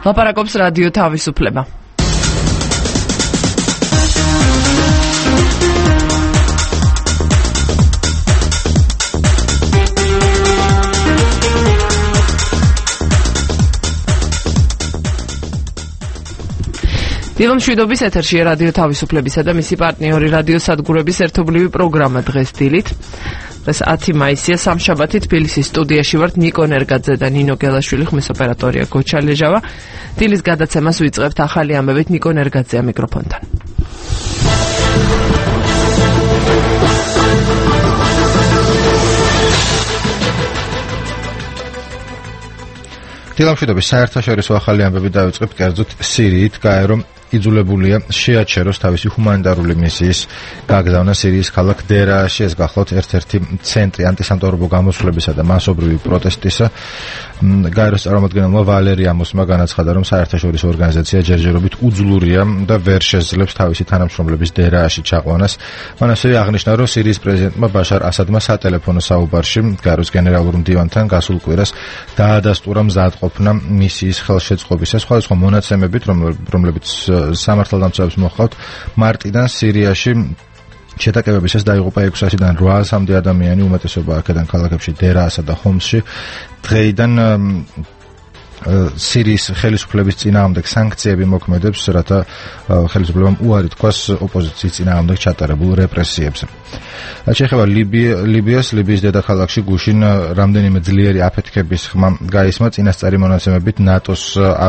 ლაპარაკობს რადიო თავისუფლება. დილომშვიდობის ეთერშია რადიო თავისუფლებისა და მისი პარტნიორი რადიო სადგურების ერთობლივი პროგრამა დღეს დილით. დღეს 10 მაისია სამშაბათი თბილისის სტუდიაში ვართ ნიკო ნერგაძე და ნინო გელაშვილი, ხმის ოპერატორია გოჩა ლეჟავა. დილის გადაცემას ვიწყებთ ახალი ამბებით ნიკო ნერგაძეა მიკროფონთან. დილომშვიდობის საერთაშორისო ახალი ამბები დავიწყებთ კერძოდ სირიით. გაერო იძულებულია შეაჩეროს თავისი ჰუმანიტარული მისიის გაგზავნა სირიის ქალაქ დერაში. ეს გახლავთ ერთ-ერთი ცენტრი ანტისამთავრობო გამოსვლებისა და მასობრივი პროტესტისა. გაეროს წარმომადგენელმა ვალერი ამოსმა განაცხადა, რომ საერთაშორისო ორგანიზაცია ჯერჯერობით უძლურია და ვერ შეძლებს თავისი თანამშრომლების დერაში ჩაყვანას. მან ასევე აღნიშნა, რომ სირიის პრეზიდენტმა ბაშარ ასადმა სატელეფონო საუბარში გაეროს გენერალურ მდივანთან გასულ კვირას დაადასტურა მზადყოფნა მისიის ხელშეწყობისა. სხვადასხვა მონაცემებით, რომლებიც სამართალდამცავებს მოჰყავთ, მარტიდან სირიაში შეტაკებებისას დაიღუპა 600-დან 800-მდე ადამიანი, უმეტესობა აქედან ქალაქებში დერაასა და ჰომსში. დღეიდან სირიის ხელისუფლების წინააღმდეგ სანქციები მოქმედებს, რათა ხელისუფლებამ უარი თქვას ოპოზიციის წინააღმდეგ ჩატარებულ რეპრესიებს. შეეხება ლიბიის დედაქალაქში გუშინ რამდენიმე ძლიერი აფეთქების ხმა გაისმა. წინასწარი მონაცემებით ნატოს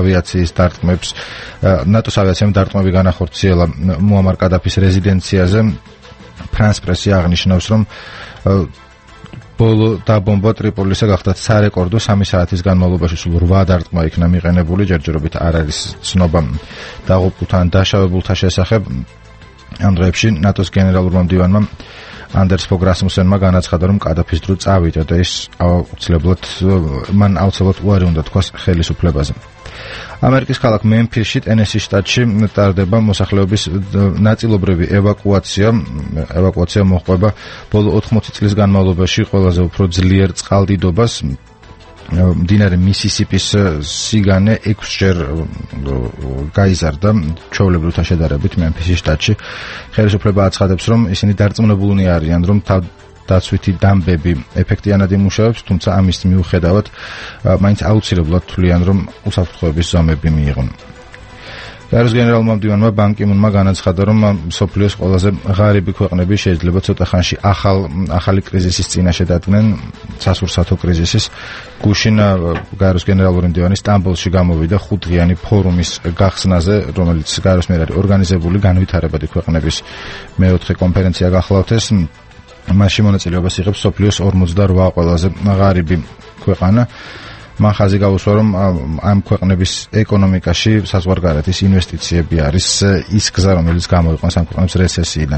ავიაციამ დარტყმები განახორციელა მუამარ კადაფის რეზიდენციაზე. ფრანს პრესი აღნიშნავს, რომ ბოლო დაბომბვა ტრიპოლისზე გახდათ სარეკორდო 3 საათის განმავლობაში სულ 8 დარტყმა იქნა მიყენებული. ჯერჯერობით არ არის ცნობა დაღუპულთა ან დაშავებულთა შესახებ. ამ დღეებში ნატოს გენერალურმა მდივანმა ანდერს ფოგ რასმუსენმა განაცხადა, რომ კადაფის დრო წავიდა და ის მან აუცილებლად უარი უნდა თქვას ხელისუფლებაზე. ამერიკის ქალაქ მემფისში, ტენესის შტატში ტარდება მოსახლეობის ნაწილობრივი ევაკუაცია მოჰყვება ბოლო 80 წლის განმავლობაში ყველაზე უფრო ძლიერ წყალდიდობას. მდინარე მისისიპის სიგანე 6-ჯერ გაიზარდა ჩვეულებრივთა შედარებით მემფისის შტატში. ხელისუფლება აცხადებს, რომ ისინი დარწმუნებულნი არიან, რომ დაცვითი დამბები ეფექტიანად იმუშავებს, თუმცა ამის მიუხედავად მაინც აუცილებლად თვლიან, რომ უსაფრთხოების ზომები მიიღონ. გაეროს გენერალურმა მდივანმა ბან კი მუნმა განაცხადა, რომ მსოფლიოს ყველაზე ღარიბი ქვეყნები შეიძლება ცოტა ხანში ახალი კრიზისის წინაშე დადგნენ, სასურსათო კრიზისის. გუშინ გაეროს გენერალური მდივანი სტამბოლში გამოვიდა 5-დღიანი ფორუმის გახსნაზე, რომელიც გაეროს მიერ არის ორგანიზებული განვითარებადი ქვეყნების მეოთხე კონფერენცია გახლავთ ეს. მასში მონაწილეობას იღებს მსოფლიოს 48 ყველაზე ღარიბი ქვეყანა. მან ხაზი გაუსვა, რომ ამ ქვეყნების ეკონომიკაში საზღვარგარეთის ინვესტიციები არის ის გზა, რომელიც გამოიყვანს ამ ქვეყნებს რეცესიიდან.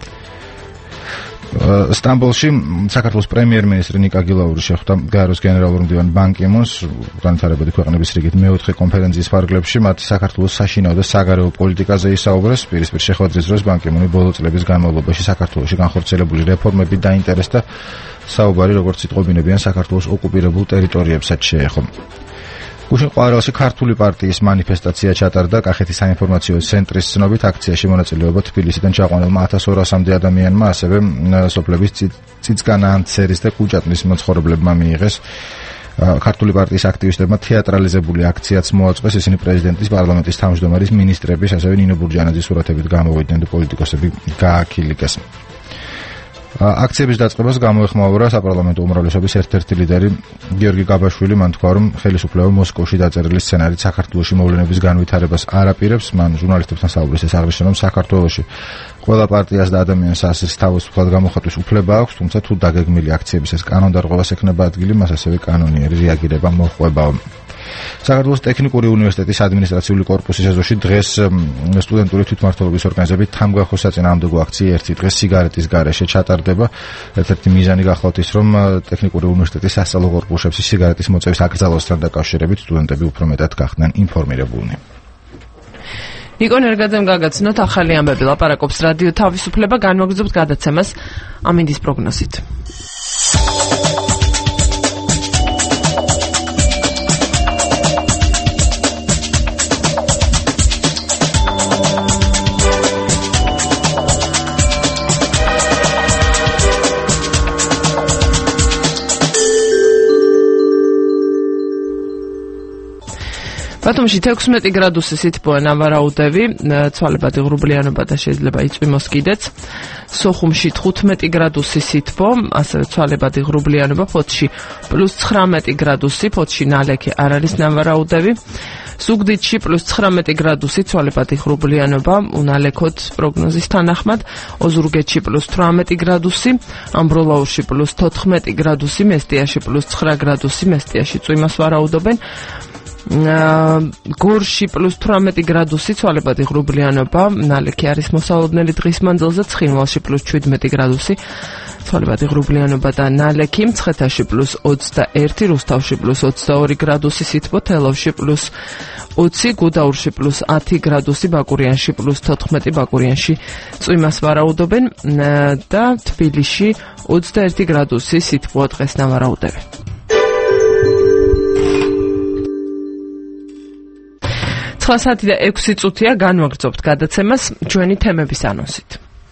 სტამბოლში საქართველოს პრემიერ-მინისტრი ნიკა გილაური შეხვდა გაეროს გენერალურ მდივან ბან კი მუნს განვითარებადი ქვეყნების რიგით მეოთხე კონფერენციის ფარგლებში. მათ საქართველოს საშინაო და საგარეო პოლიტიკაზე ისაუბრეს. პირისპირ შეხვედრის დროს ბან კი მუნი ბოლო წლების განმავლობაში საქართველოში განხორციელებული რეფორმებით დაინტერესდა. საუბარი, როგორც იტყობინებიან, საქართველოს ოკუპირებულ ტერიტორიებსაც შეეხო. გუშინ ყვარელში ქართული პარტიის მანიფესტაცია ჩატარდა. კახეთის საინფორმაციო ცენტრის ცნობით აქციაში მონაწილეობა თბილისიდან ჩაყვანილმა 1200-მდე ადამიანმა, ასევე სოფლების წიწკანანცერის და კუჭატნის მაცხოვრებლებმა მიიღეს. ქართული პარტიის აქტივისტებმა თეატრალიზებული აქციაც მოაწყვეს. ისინი პრეზიდენტის, პარლამენტის თავმჯდომარის, მინისტრების, ასევე ნინო ბურჯანაძის სურათებით გამოვიდნენ და პოლიტიკოსები გააქილიკეს. აქციების დაწყებას გამოეხმაურა საპარლამენტო უმრავლესობის ერთ-ერთი ლიდერი გიორგი გაბაშვილი. მან თქვა, რომ ხელისუფლება მოსკოვში დაწერილი სცენარით საქართველოში მოვლენების განვითარებას არ აპირებს. მან ჟურნალისტებთან საუბრისას აღნიშნა, რომ საქართველოში ყველა პარტიას და ადამიანს ასის თავისუფლად გამოხატვის უფლება აქვს, თუმცა თუ დაგეგმილი აქციებისას კანონდარღვევას ექნება ადგილი, მას ასევე კანონიერი რეაგირება მოჰყვება. საქართველოს ტექნიკური უნივერსიტეტის ადმინისტრაციული კორპუსის ეზოში დღეს სტუდენტური თვითმმართველობის ორგანიზებით თამგახოს საწინააღმდეგო აქცია ერთი დღე სიგარეტის გარეშე ჩატარდება. ერთ-ერთი მიზანი გახლავთ ის, რომ ტექნიკური უნივერსიტეტის სასწავლო კორპუსებში სიგარეტის მოწევის აკრძალვასთან დაკავშირებით სტუდენტები უფრო მეტად გახდნენ ინფორმირებულნი. ნიკო ნერგაძემ გაგაცნოთ ახალი ამბები. ლაპარაკობს რადიო თავისუფლება, განმოგზავნებთ გადაცემას ამინდის პროგნოზით. ბათუმში 16 გრადუსი სითბოა ნავარაუდები, ცვალებადი ღრუბლიანობა და შეიძლება იწვიმოს კიდეც. სოხუმში 15 გრადუსი სითბო, ასევე ცვალებადი ღრუბლიანობა, ფოთში +19 გრადუსი, ფოთში ნალექი არ არის ნავარაუდები. ზუგდიდში +19 გრადუსი, ცვალებადი ღრუბლიანობა, უნალექოდ პროგნოზის თანახმად, ოზურგეთში +18 გრადუსი, ამბროლაურში +14 გრადუსი, მესტიაში +9 გრადუსი, მესტიაში წვიმას ვარაუდობენ. გორში +18 გრადუსი, ცვალებადი ღრუბლიანობა, ნალექი არის მოსალოდნელი დღის მანძილზე, ცხინვალში +17 გრადუსი, ცვალებადი ღრუბლიანობა და ნალექი, მცხეთაში +21, რუსთავში +22 გრადუსი სითბო, თელავში +20, გუდაურში +10 გრადუსი, ბაკურიანში +14, ბაკურიანში წვიმას ვარაუდობენ და თბილისში 21 გრადუსი სითბოა დღეს ნავარაუდები. 9 საათი და 6 წუთია, განვაგრძობთ გადაცემას ჩვენი თემების ანონსით.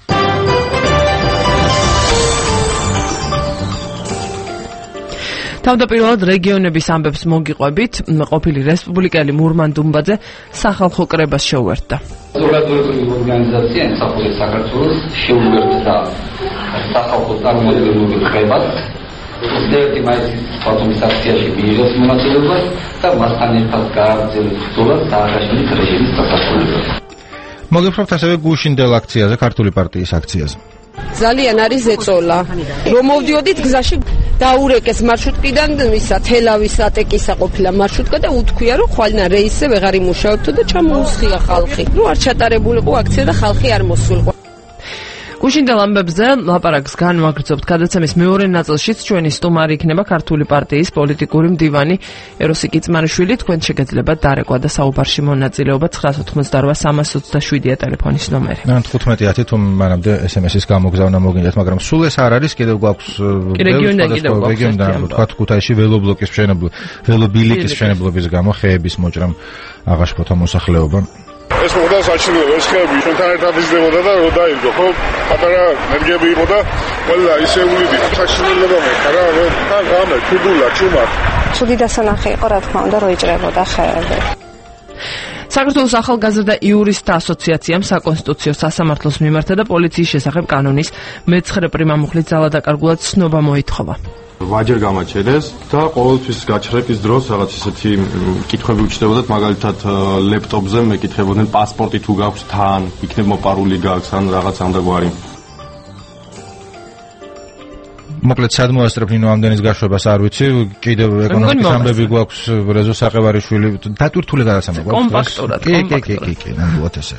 თავდაპირველად რეგიონების ამბებს მოგიყვებით, ყოფილი რესპუბლიკელი მურმან დუმბაძე სახალხო კრებას შეუერთდა. საზოგადოებრივი ორგანიზაცია ემსახურე საქართველოს შეუერთდა სახალხო წარმომადგენლობრივ კრებას. 21 მაისის ბათუმის აქციაში მიიღეს მონაწილეობა და მასთან ერთად გააგრძელეს ბრძოლა სააღაშენით რეჟიმის დასასრულებლად. მოგეფრთხთ ასევე გუშინდელ აქციაზე, ქართული პარტიის აქციაზე. ძალიან არის ზეწოლა. რომ მოვდიოდით გზაში დაურეკეს მარშრუტკიდან ისა თელავის ატეკისა ყოფილა მარშრუტკა და უთქვია რომ ხვალნა რეისზე ვეღარ იმუშავებთო და ჩამოუსხია ხალხი. ნუ არ ჩატარებულიყო აქცია და ხალხი არ მოსულიყო. გუშინდელ ამბებზე ლაპარაკს განვაგრძობთ. გადაცემის მეორე ნაწილშიც ჩვენი სტუმარი იქნება ქართული პარტიის პოლიტიკური მდივანი ეროსი კიწმარიშვილი. თქვენ შეგეძლებათ დარეკვა და საუბარში მონაწილეობა 988-327-ია ტელეფონის ნომერი. 15-10 თუ მანამდე SMS-ის გამოგზავნა მოგინდათ, მაგრამ სულ ეს არ არის, კიდევ გვაქვს რეგიონიდან თქვა ქუთაისში ველობლოკის მშენებლობა, ველობილიკის მშენებლობის გამო ხეების მოჭრამ აღაშფოთა მოსახლეობა. ეს მოხდა საჩინო ეს ხეები ჩვენთან ერთად იზრდებოდა და რო დაიდგო ხო პატარა ენერგიები იყო და ყველა ისეულები საჩინელობა მოხდა რა რომ ღამე თუდულა ჩუმად ცუდი დასანახი იყო რა თქმა უნდა რო იჭრებოდა ხეები. საქართველოს ახალგაზრდა იურისტთა ასოციაციამ საკონსტიტუციო სასამართლოს მიმართა და პოლიციის შესახებ კანონის მე-9 პრიმამუხლით ძალადაკარგულად ცნობა მოითხოვა. ვაჯერ გამაჩერეს და ყოველთვის გაჩრების დროს რაღაც ისეთი კითხვები უჩნდებოდათ, მაგალითად ლეპტოპზე მეკითხებოდნენ პასპორტი თუ გაქვს თან, იქნებ მოპარული გაქვს ან რაღაც ამდაგვარი. მოკლედ სად მოასწრებ ნინო ამდენის გაშვებას არ ვიცი, კიდევ ეკონომიკის ამბები გვაქვს, რეზო საყევარიშვილი დატვირთული გადაცემა გვაქვს. კომპაქტურად. კი, ნამდვილად ესე.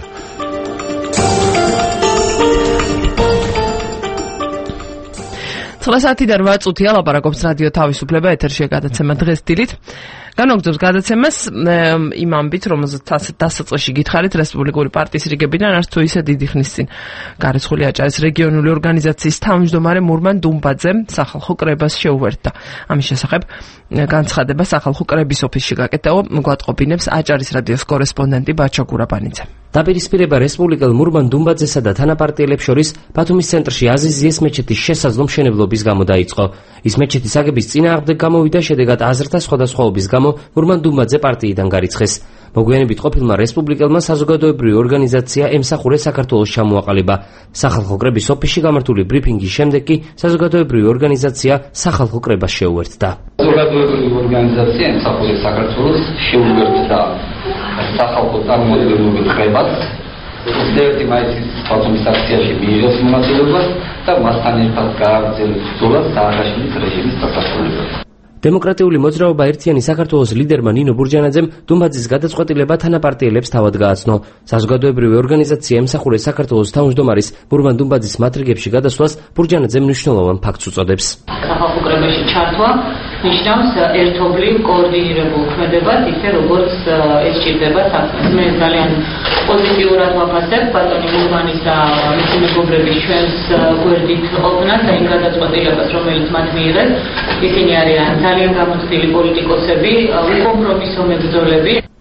საათი და 8 წუთია ლაპარაკობს რადიო თავისუფლება, ეთერშია გადაცემა დღეს დილით. განვაგრძობს გადაცემას იმ ამბით, რომელზეც დასაწყისში გითხარით, რესპუბლიკური პარტიის რიგებიდან არც თუ ისე დიდი ხნის წინ გარეცხული აჭარის რეგიონული ორგანიზაციის თავმჯდომარე მურმან დუმბაძემ სახალხო კრებას შეუერთდა. ამის შესახებ განცხადება სახალხო კრების ოფისში გაკეთდა, გვატყობინებს აჭარის რადიოს კორესპონდენტი ბაჩა გურაბანიძე. დაპირისპირება რესპუბლიკელ მურმან დუმბაძესა და თანაპარტიელებს შორის ბათუმის ცენტრში აზიზიეს მეჩეთის შესაძლო მშენებლობის გამო დაიწყო. ის მეჩეთის აგების წინააღმდეგ გამოვიდა, შედეგად აზრთა სხვადასხვაობის გამო მურმან დუმბაძე პარტიიდან გარიცხეს. მოგვიანებით ყოფილმა რესპუბლიკელმა საზოგადოებრივი ორგანიზაცია ემსახურე საქართველოს ჩამოაყალიბა. სახალხო კრების ოფისში გამართული ბრიფინგის შემდეგ კი საზოგადოებრივი ორგანიზაცია სახალხო კრებას შეუერთდა. საზოგადოებრივი ორგანიზაცია ემსახურე საქართველოს შეუერთდა სახალხო წარმომადგენლობრივ კრებას. 21 მაისის ბათუმის აქციაში მიიღეს მონაწილეობა და მასთან ერთად გააგრძელეს ბრძოლა სააღაშენით რეჟიმის დასასრულებლად. დემოკრატიული მოძრაობა ერთიანი საქართველოს ლიდერმა ნინო ბურჯანაძემ დუმბაძის გადაწყვეტილება თანაპარტიელებს თავად გააცნო. საზოგადოებრივი ორგანიზაცია ემსახურე საქართველოს თავმჯდომარის მურმან დუმბაძის მატრიგებში გადასვლას ბურჯანაძემ მნიშვნელოვან ფაქტს უწოდებს. სახალხო კრებაში ჩართვა ნიშნავს ერთობლივ კოორდინირებულ ქმედებას, ისე როგორც ეს ჭირდება საქმეს. მე ძალიან პოზიტიურად ვაფასებ ბატონი მურმანის და მისი მეგობრების ჩვენს გვერდით ყოფნას და იმ გადაწყვეტილებას, რომელიც მათ მიიღეს. ისინი არიან ძალიან გამოწვეული პოლიტიკოსები, უკომპრომისო მებრძოლები.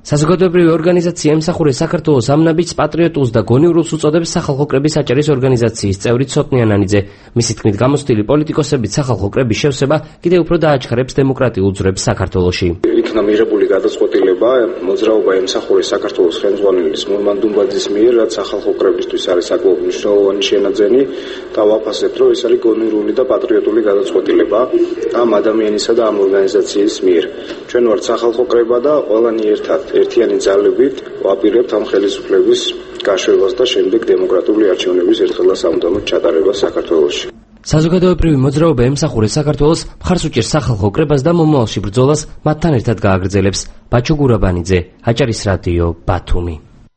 საზოგადოებრივი ორგანიზაცია ემსახურე საქართველოს ამნაბიჯს, პატრიოტულს და გონიურულს უწოდებს სახალხო კრების აჭარის ორგანიზაციის წევრი ცოტნი ანანიძე. მისი თქმით, გამოცდილი პოლიტიკოსებით სახალხო კრების შევსება კიდევ უფრო დააჩქარებს დემოკრატიულ ძვრებს საქართველოში. იქნა მიღებული გადაწყვეტილება მოძრაობა ემსახურე საქართველოს ხელმძღვანელის მურმან დუმბაძის მიერ, რაც სახალხო კრებისთვის არის საკმაოდ მნიშვნელოვანი შენაძენი და ვაფასებთ, რომ ეს არის გონიურული და პატრიოტული გადაწყვეტილება ამ ადამიანისა და ამ ორგანიზაციის მიერ. ჩვენ ვართ სახალხო კრება და ყველანი ერთიანი ძალებით ვაპირებთ ამ ხელისუფლების გაშვებას და შემდეგ დემოკრატიული არჩევნების ერთხელ და სამუდამოდ ჩატარებას საქართველოში. საზოგადოებრივი მოძრაობა ემსახურე საქართველოს მხარს უჭერს სახალხო კრებას და მომავალში ბრძოლას მათთან ერთად გააგრძელებს. ბაჩო გურაბანიძე, აჭარის რადიო, ბათუმი.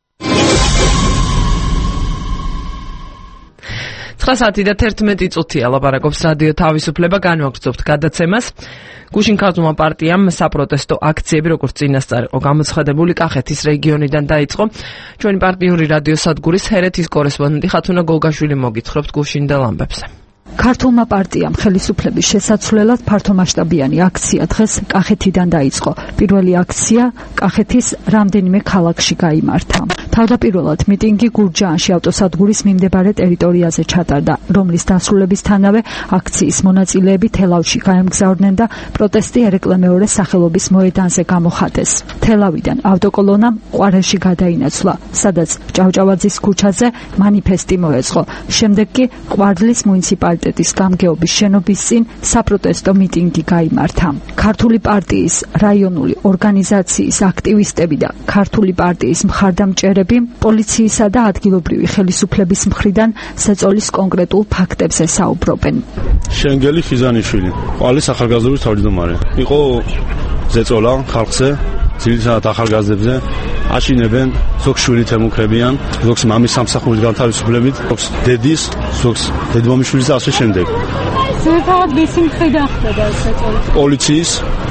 9:11 წუთია ლაპარაკობს რადიო თავისუფლება, განვაგრძობთ გადაცემას. გუშინ ქართულმა პარტიამ საპროტესტო აქციები, როგორც წინასწარ იყო გამოცხადებული, კახეთის რეგიონიდან დაიწყო. ჩვენი პარტიული რადიო სადგურის ჰერეთის კორესპონდენტი ხათუნა გოლგაშვილი მოგითხრობთ გუშინდელ ამბებზე. ქართულმა პარტიამ ხელისუფლების შესაცვლელად ფართომასშტაბიანი აქცია დღეს კახეთიდან დაიწყო. პირველი აქცია კახეთის რამდენიმე ქალაქში გაიმართა. თავდაპირველად მიტინგი გურჯაანში ავტოსადგურის მიმდებარე ტერიტორიაზე ჩატარდა, რომლის დასრულებისთანავე აქციის მონაწილეები თელავში გაემგზავრნენ და პროტესტი ერეკლე მეორე სახელობის მოედანზე გამოხატეს. თელავიდან ავტოკოლონამ ყვარელში გადაინაცვლა, სადაც ჭავჭავაძის ქუჩაზე მანიფესტი მოეწყო. შემდეგ კი ყვარლის მუნიციპალიტეტის გამგეობის შენობის წინ საპროტესტო მიტინგი გაიმართა. ქართული პარტიის რაიონული ორგანიზაციის აქტივისტები და ქართული პარტიის მხარდამჭერები პოლიციისა და ადგილობრივი ხელისუფლების მხრიდან ზეწოლის კონკრეტულ ფაქტებზე საუბრობენ. შენგელი ხიზანიშვილი, ყალის ახალგაზრდობის თავმჯდომარე. იყო ზეწოლა ხალხზე, ძირითადად ახალგაზრდებზე, აშინებენ, ზოგს შვილით ემუქრებიან, ზოგს მამის სამსახურის განთავისუფლებით, ზოგს დედის, ზოგს დედმამიშვილის და ასე შემდეგ. ზოგადად ვისი მხრიდან ხდება ეს ზეწოლა? პოლიციის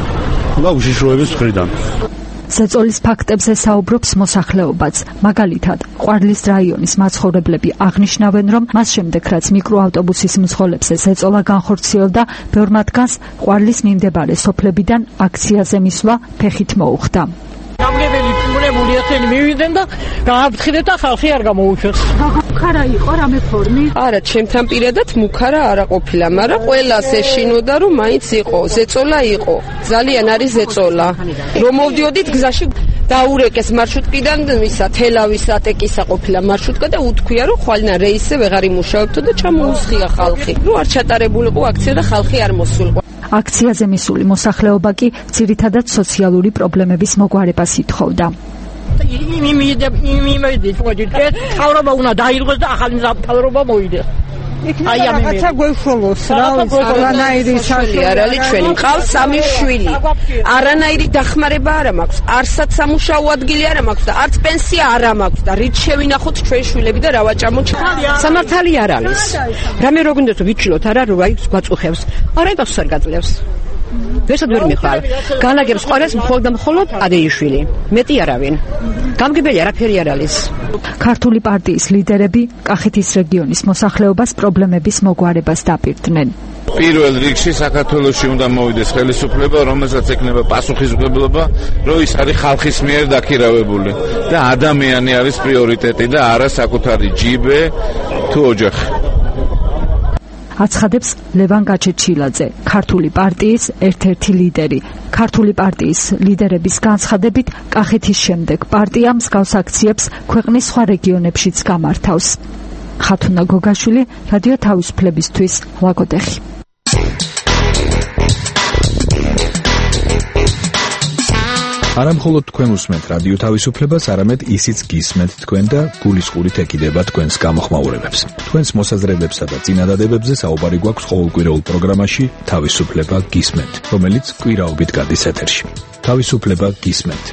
და უშიშროების მხრიდან. ზეწოლის ფაქტებზე საუბრობს მოსახლეობაც. მაგალითად, ყვარლის რაიონის მაცხოვრებლები აღნიშნავენ, რომ მას შემდეგ, რაც მიკროავტობუსის მძღოლებზე ზეწოლა განხორციელდა, ბევრ მათგანს ყვარლის მიმდებარე სოფლებიდან აქციაზე მისვლა ფეხით მოუხდა. გამგებელი წმულებული ახალი მივიდნენ და გააფრთხილეთ და ხალხი არ გამოუშვეს. მუქარა იყო რამე ფორმი? არა, ჩემთან პირადად მუქარა არა ყოფილა, მაგრამ ყველას ეშინოდა, რომ მაინც იყო, ზეწოლა იყო. ძალიან არის ზეწოლა. რომ მოვდიოდით გზაში დაურეკეს მარშრუტკიდან ისა თელავის ატეკისა ყოფილა მარშრუტკა და უთქვია, რომ ხვალნა რეისზე ვეღარ იმუშავებთ და ჩამოუსხია ხალხი. რომ არ ჩატარებულიყო აქცია და ხალხი არ მოსულიყო. აქციაზე მისული მოსახლეობა კი ძირითადად სოციალური პრობლემების მოგვარებას ითხოვდა. თავრობა უნდა დაირღოს და ახალი თავრობა მოიდეს. აი ამ რაღაცა გვეშველოს რა არანაირი საშვი არ არის ჩვენი მყავს 3 შვილი არანაირი დახმარება არ მაქვს არსად სამუშაო ადგილი არ მაქვს და არც პენსია არ მაქვს და რით შევინახოთ ჩვენ შვილები და რა ვაჭამოთ სამართალი არ არის რამე რო გინდათ ვიჩილოთ არა რომ აი გვაწუხებს არა იმას არ გაძლევს ვესად ვერ მიხარ განაგებს ყარეს მხოლოდ ადეიშვილი მეტი არავინ გამგებელი არაფერი არ არის ქართული პარტიის ლიდერები კახეთის რეგიონის მოსახლეობას პრობლემების მოგვარებას დაპირდნენ პირველ რიგში საქართველოში უნდა მოვიდეს ხელისუფლება რომელსაც ექნება პასუხისმგებლობა რომ ის არის ხალხის მიერ დაქირავებული და ადამიანი არის პრიორიტეტი და არა საკუთარი ჯიბე თუ ოჯახი აცხადებს ლევან გაჩეჩილაძე, ქართული პარტიის ერთ-ერთი ლიდერი. ქართული პარტიის ლიდერების განცხადებით, კახეთის შემდეგ პარტია მსგავს აქციებს ქვეყნის სხვა რეგიონებშიც გამართავს. ხათუნა გოგაშვილი, რადიო თავისუფლებისთვის, ლაგოდეხი. არა მხოლოდ თქვენ უსმენთ რადიო თავისუფლებას, არამედ ისიც გისმენთ თქვენ და გულისყურით ეკიდება თქვენს გამოხმაურებებს. თქვენს მოსაზრებებსა და წინადადებებზე საუბარი გვაქვს ყოველკვირეულ პროგრამაში თავისუფლება გისმენთ, რომელიც კვირაობით გადის ეთერში. თავისუფლება გისმენთ.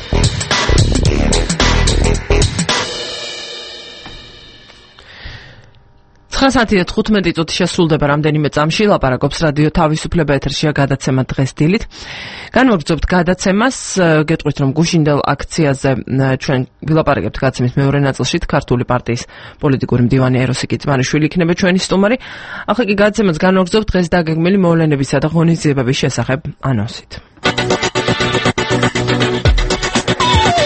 ხასათია 15 წუთი შესრულდება რამდენიმე წამში ლაპარაკობს რადიო თავისუფლება ეთერშია გადაცემა დღეს დილით. განვაგრძობთ გადაცემას, გეტყვით რომ გუშინდელ აქციაზე ჩვენ ვილაპარაკებთ გადაცემის მეორე ნაწილში ქართული პარტიის პოლიტიკური მდივანი ეროსიკი წმარიშვილი იქნება ჩვენი სტუმარი. ახლა კი გადაცემას განვაგრძობთ დღეს დაგეგმილი მოვლენებისა და ღონისძიებების შესახებ ანონსით.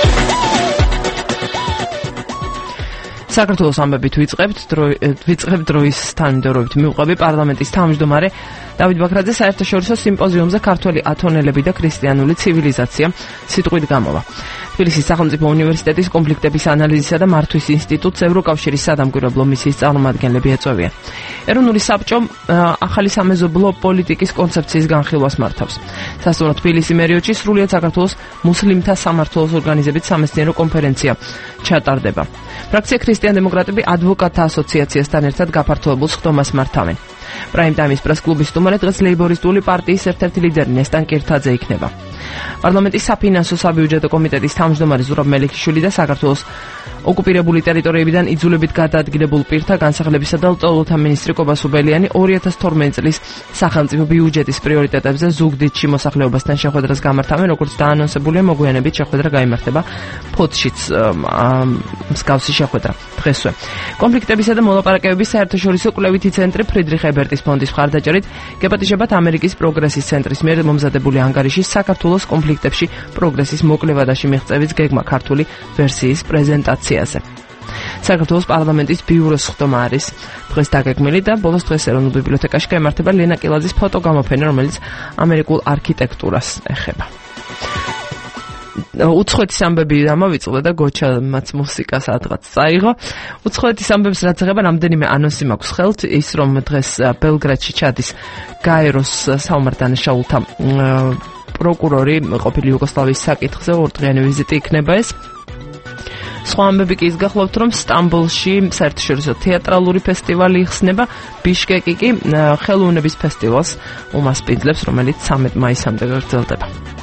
საქართველოს ამბებით ვიწყებთ დროის თანმიმდევრობით მივყვები პარლამენტის თავმჯდომარე დავით ბაქრაძე საერთაშორისო სიმპოზიუმზე ქართველი ათონელები და ქრისტიანული ცივილიზაცია სიტყვით გამოვა. თბილისის სახელმწიფო უნივერსიტეტის კონფლიქტების ანალიზისა და მართვის ინსტიტუტს ევროკავშირის სადამკვირვებლო მისიის წარმომადგენლები ეწვევიან. ეროვნული საბჭო ახალი სამეზობლო პოლიტიკის კონცეფციის განხილვას მართავს. სასტუმრო თბილისი მერიოტში სრულიად საქართველოს მუსლიმთა სამართლოს ორგანიზებით სამეცნიერო კონფერენცია ჩატარდება. ფრაქცია ქრისტიან-დემოკრატები ადვოკატთა ასოციაციასთან ერთად გაფართოებულ სხდომას მართავენ. პრაიმ ტაიმის პრეს-კლუბის სტუმარი დღეს ლეიბორისტული პარტიის ერთ-ერთი ლიდერი ნესტან კირთაძე იქნება. პარლამენტის საფინანსო საბიუჯეტო კომიტეტის თავმჯდომარე ზურაბ მელიქიშვილი და საქართველოს ოკუპირებული ტერიტორიებიდან იძულებით გადაადგილებულ პირთა განსახლებისა და ლტოლოთა მინისტრი კობა სუბელიანი 2012 წლის სახელმწიფო ბიუჯეტის პრიორიტეტებზე ზუგდიდში მოსახლეობასთან შეხვედრას გამართავენ, როგორც დაანონსებულია, მოგვიანებით შეხვედრა გაიმართება ფოთშიც მსგავსი შეხვედრა დღესვე. კონფლიქტებისა და მოლაპარაკებების საერთაშორისო კვლევითი ცენტრი ფრიდრიხ ებერტის ფონდის მხარდაჭერით გეპატიჟებათ ამერიკის პროგრესის ცენტრის მიერ მომზადებული ანგარიშის საქართველოს კონფლიქტებში პროგრესის მოკვლევადაში მიღწევის გეგმა ქართული ვერსიის პრეზენტაციაზე. საქართველოს პარლამენტის ბიუროს სხდომა არის დღეს დაგეგმილი და ბოლოს დღეს ეროვნულ ბიბლიოთეკაში გაიმართება ლენა კილაძის ფოტოგამოფენა, რომელიც ამერიკულ არქიტექტურას ეხება. უცხოეთის ამბები ამოვიწყდა და გოჩამაც მუსიკას ადღაც წაიღო. უცხოეთის ამბებს რაც ეხება, რამდენიმე ანონსი მაქვს ხელთ, ის რომ დღეს ბელგრადში ჩადის გაეროს საომარ-დანაშაულთა პროკურორი ყოფილი იუგოსლავიის საკითხზე, ორდღიანი ვიზიტი იქნება ეს. სხვა ამბები კი ის გახლავთ, რომ სტამბოლში საერთაშორისო თეატრალური ფესტივალი იხსნება, ბიშკეკი კი ხელოვნების ფესტივალს უმასპინძლებს, რომელიც 13 მაისამდე გაგრძელდება.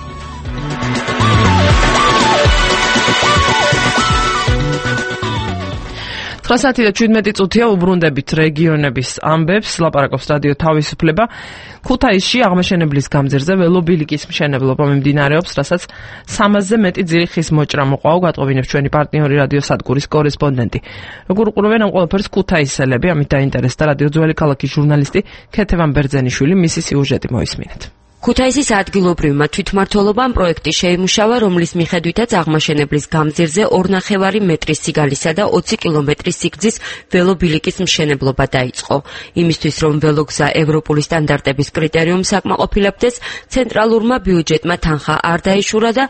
დღესაც 17 უბრუნდებით რეგიონების ამბებს, ლაპარაკობს რადიო თავისუფლება. ქუთაისში აღმაშენებლის გამზირზე ველობილიკის მშენებლობა მიმდინარეობს, რასაც 300-ზე მეტი ძირი ხის მოჭრა მოყვა, გვატყობინებს ჩვენი პარტნიორი რადიო სადგურის კორესპონდენტი. როგორ უყურებენ ამ ყველაფერს ქუთაისელები, ამით დაინტერესდა რადიო ძველი ქალაქის ჟურნალისტი ქეთევან ბერძენიშვილი, მისი სიუჟეტი მოისმინეთ. ქუთაისის ადგილობრივმა თვითმმართველობამ პროექტი შეიმუშავა, რომლის მიხედვითაც აღმაშენებლის გამზირზე 2.5 მეტრის სიგალისა და 20 კილომეტრის სიგრძის ველობილიკის მშენებლობა დაიწყო. იმისთვის, რომ ველოგზა ევროპული სტანდარტების კრიტერიუმს აკმაყოფილებდეს, ცენტრალურმა ბიუჯეტმა თანხა არ დაიშურა და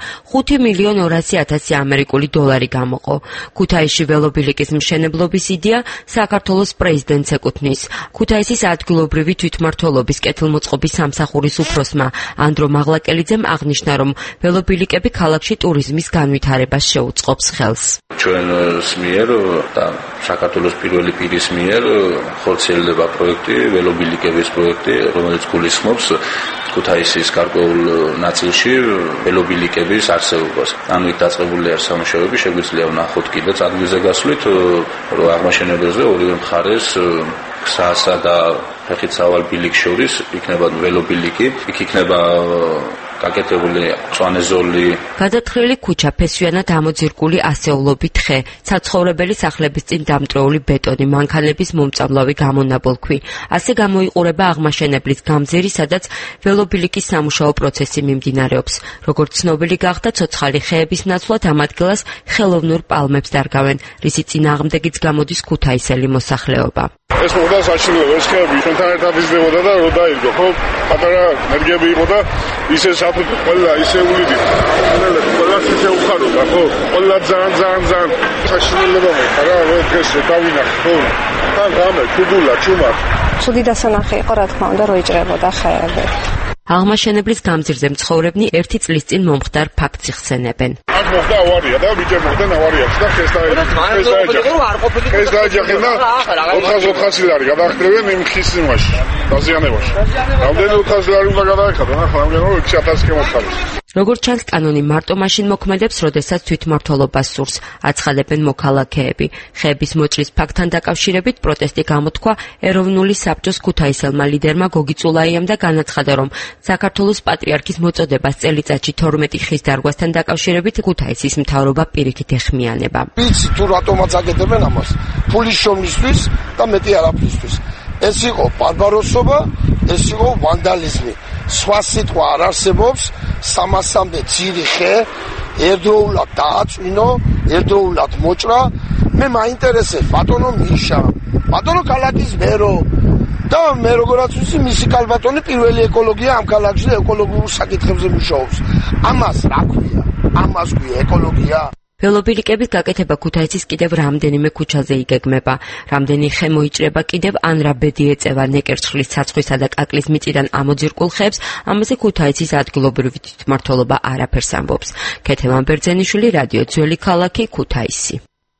5.200.000 ამერიკული დოლარი გამოყო. ქუთაისში ველობილიკის მშენებლობის იდეა საქართველოს პრეზიდენტს ეკუთვნის. ქუთაისის ადგილობრივი თვითმმართველობის კეთილმოწყობის სამსახურის უფროსმა ანდრო მაღლაკელიძემ აღნიშნა, რომ ველობილიკები ქალაქში ტურიზმის განვითარებას შეუწყობს ხელს. ჩვენს მიერ და საქართველოს პირველი პირის მიერ ხორციელდება პროექტი, ველობილიკების პროექტი, რომელიც გულისხმობს ქუთაისის გარკვეულ ნაწილში ველობილიკების არსებობას. ამით დაწყებულია სამუშაოები, შეგვიძლია ვნახოთ კიდეც ადგილზე გასვლით, რომ აღმაშენებელზე ორივე მხარეს ქსასა და ფეხით სავალ ბილიკს შორის იქნება ველობილიკი, იქ იქნება გაკეთებული მწვანე ზოლი. გადათხრილი ქუჩა, ფესვიანად ამოძირკული ასეულობით ხე, საცხოვრებელი სახლების წინ დამტრეული ბეტონი, მანქანების მომწამლავი გამონაბოლქვი. ასე გამოიყურება აღმაშენებლის გამზირი, სადაც ველობილიკის სამუშაო პროცესი მიმდინარეობს. როგორც ცნობილი გახდა, ცოცხალი ხეების ნაცვლად ამ ადგილას ხელოვნურ პალმებს დარგავენ, რისი წინააღმდეგიც გამოდის ქუთაისელი მოსახლეობა. ეს მოხდა საშინელო, ეს ხეები ჩვენთან ერთად იზრდებოდა და რო დაიდგო, ხო? პატარა ენერგიები იყო და ისე საფუძველი ყველა ისე ულიდით. ყველა ისე უხაროდა, ხო? ყველა ძალიან საშინელება მოხდა რა, ეს დავინახე, ხო? თან გამე, ქუდულა, ჩუმად. ცუდი დასანახი იყო, რა თქმა უნდა, რო იჭრებოდა ხეები. აღმაშენებლის გამზირზე მცხოვრებნი 1 წლის წინ მომხდარ ფაქტს იხსენებენ. აქ მოხდა ავარია და ბიჭები მოხდნენ ავარიაში და ეს დაეჯახენ და 400 ლარი გადაახდრებენ იმ ხის იმაში, დაზიანებაში. რამდენი 400 ლარი უნდა გადაეხადონ, ახლა რამდენი 2000 კმ-ს. როგორც ჩანს, კანონი მარტო მაშინ მოქმედებს, როდესაც თვითმმართველობას სურს, აცხადებენ მოქალაქეები. ხეების მოჭრის ფაქტთან დაკავშირებით პროტესტი გამოთქვა ეროვნული საბჭოს ქუთაისელმა ლიდერმა გოგი წულაიამ და განაცხადა, რომ საქართველოს პატრიარქის მოწოდებას წელიწადში 12 ხის დარგვასთან დაკავშირებით ქუთაისის მთავრობა პირიქით ეხმიანება. ვიცი თუ რატომაც აკეთებენ ამას? ფულის შოვნისთვის და მეტი არაფრისთვის. ეს იყო ბარბაროსობა, ეს იყო ვანდალიზმი. სხვა სიტყვა არ არსებობს. 300-მდე ძირი ხე ერთდროულად დააწვინო, ერთდროულად მოჭრა მე მაინტერესებს ბატონო მიშა, ბატონო ქალაქის მერო და მე როგორაც ვიცი მისი კალბატონი პირველი ეკოლოგია ამ ქალაქში და ეკოლოგიურ საკითხებზე მუშაობს. ამას რა ქვია? ამას ქვია ეკოლოგია? ველობილიკების გაკეთება ქუთაისის კიდევ რამდენიმე ქუჩაზე იგეგმება. რამდენი ხე მოიჭრება კიდევ ან რა ბედი ეწევა ნეკერჩხლის ცაცხვისა და კაკლის მიწიდან ამოძირკულ ხეებს, ამაზე ქუთაისის ადგილობრივი თვითმმართველობა არაფერს ამბობს. ქეთევან ბერძენიშვილი, რადიო ძველი ქალაქი, ქუთაისი.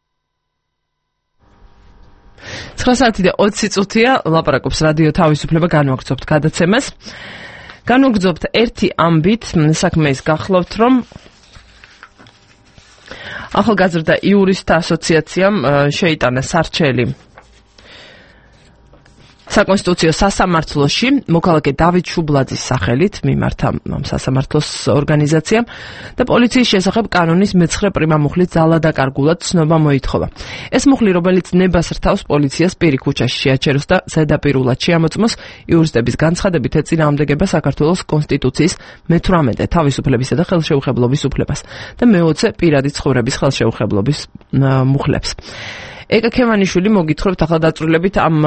9 საათი და 20 წუთია, ლაპარაკობს რადიო თავისუფლება, განვაგრძობთ გადაცემას. განვაგრძობთ ერთი ამბით, საქმე ის გახლავთ, რომ ახალგაზრდა იურისტთა ასოციაციამ შეიტანა სარჩელი საკონსტიტუციო სასამართლოში მოქალაქე დავით შუბლაძის სახელით მიმართა სასამართლოს ორგანიზაციამ და პოლიციის შესახებ კანონის მე-9 პრიმა მუხლის ძალადაკარგულად ცნობა მოითხოვა. ეს მუხლი, რომელიც ნებას რთავს, პოლიციას პირი ქუჩაში შეაჩეროს და ზედაპირულად შეამოწმოს იურისტების განცხადებით ეწინააღმდეგება საქართველოს კონსტიტუციის მე-18 თავისუფლებისა და ხელშეუხებლობის უფლებას და მე-20 პირადი ცხოვრების ხელშეუხებლობის მუხლებს. ეკა ქევანიშვილი მოგითხრობთ ახალდაწვრილებით ამ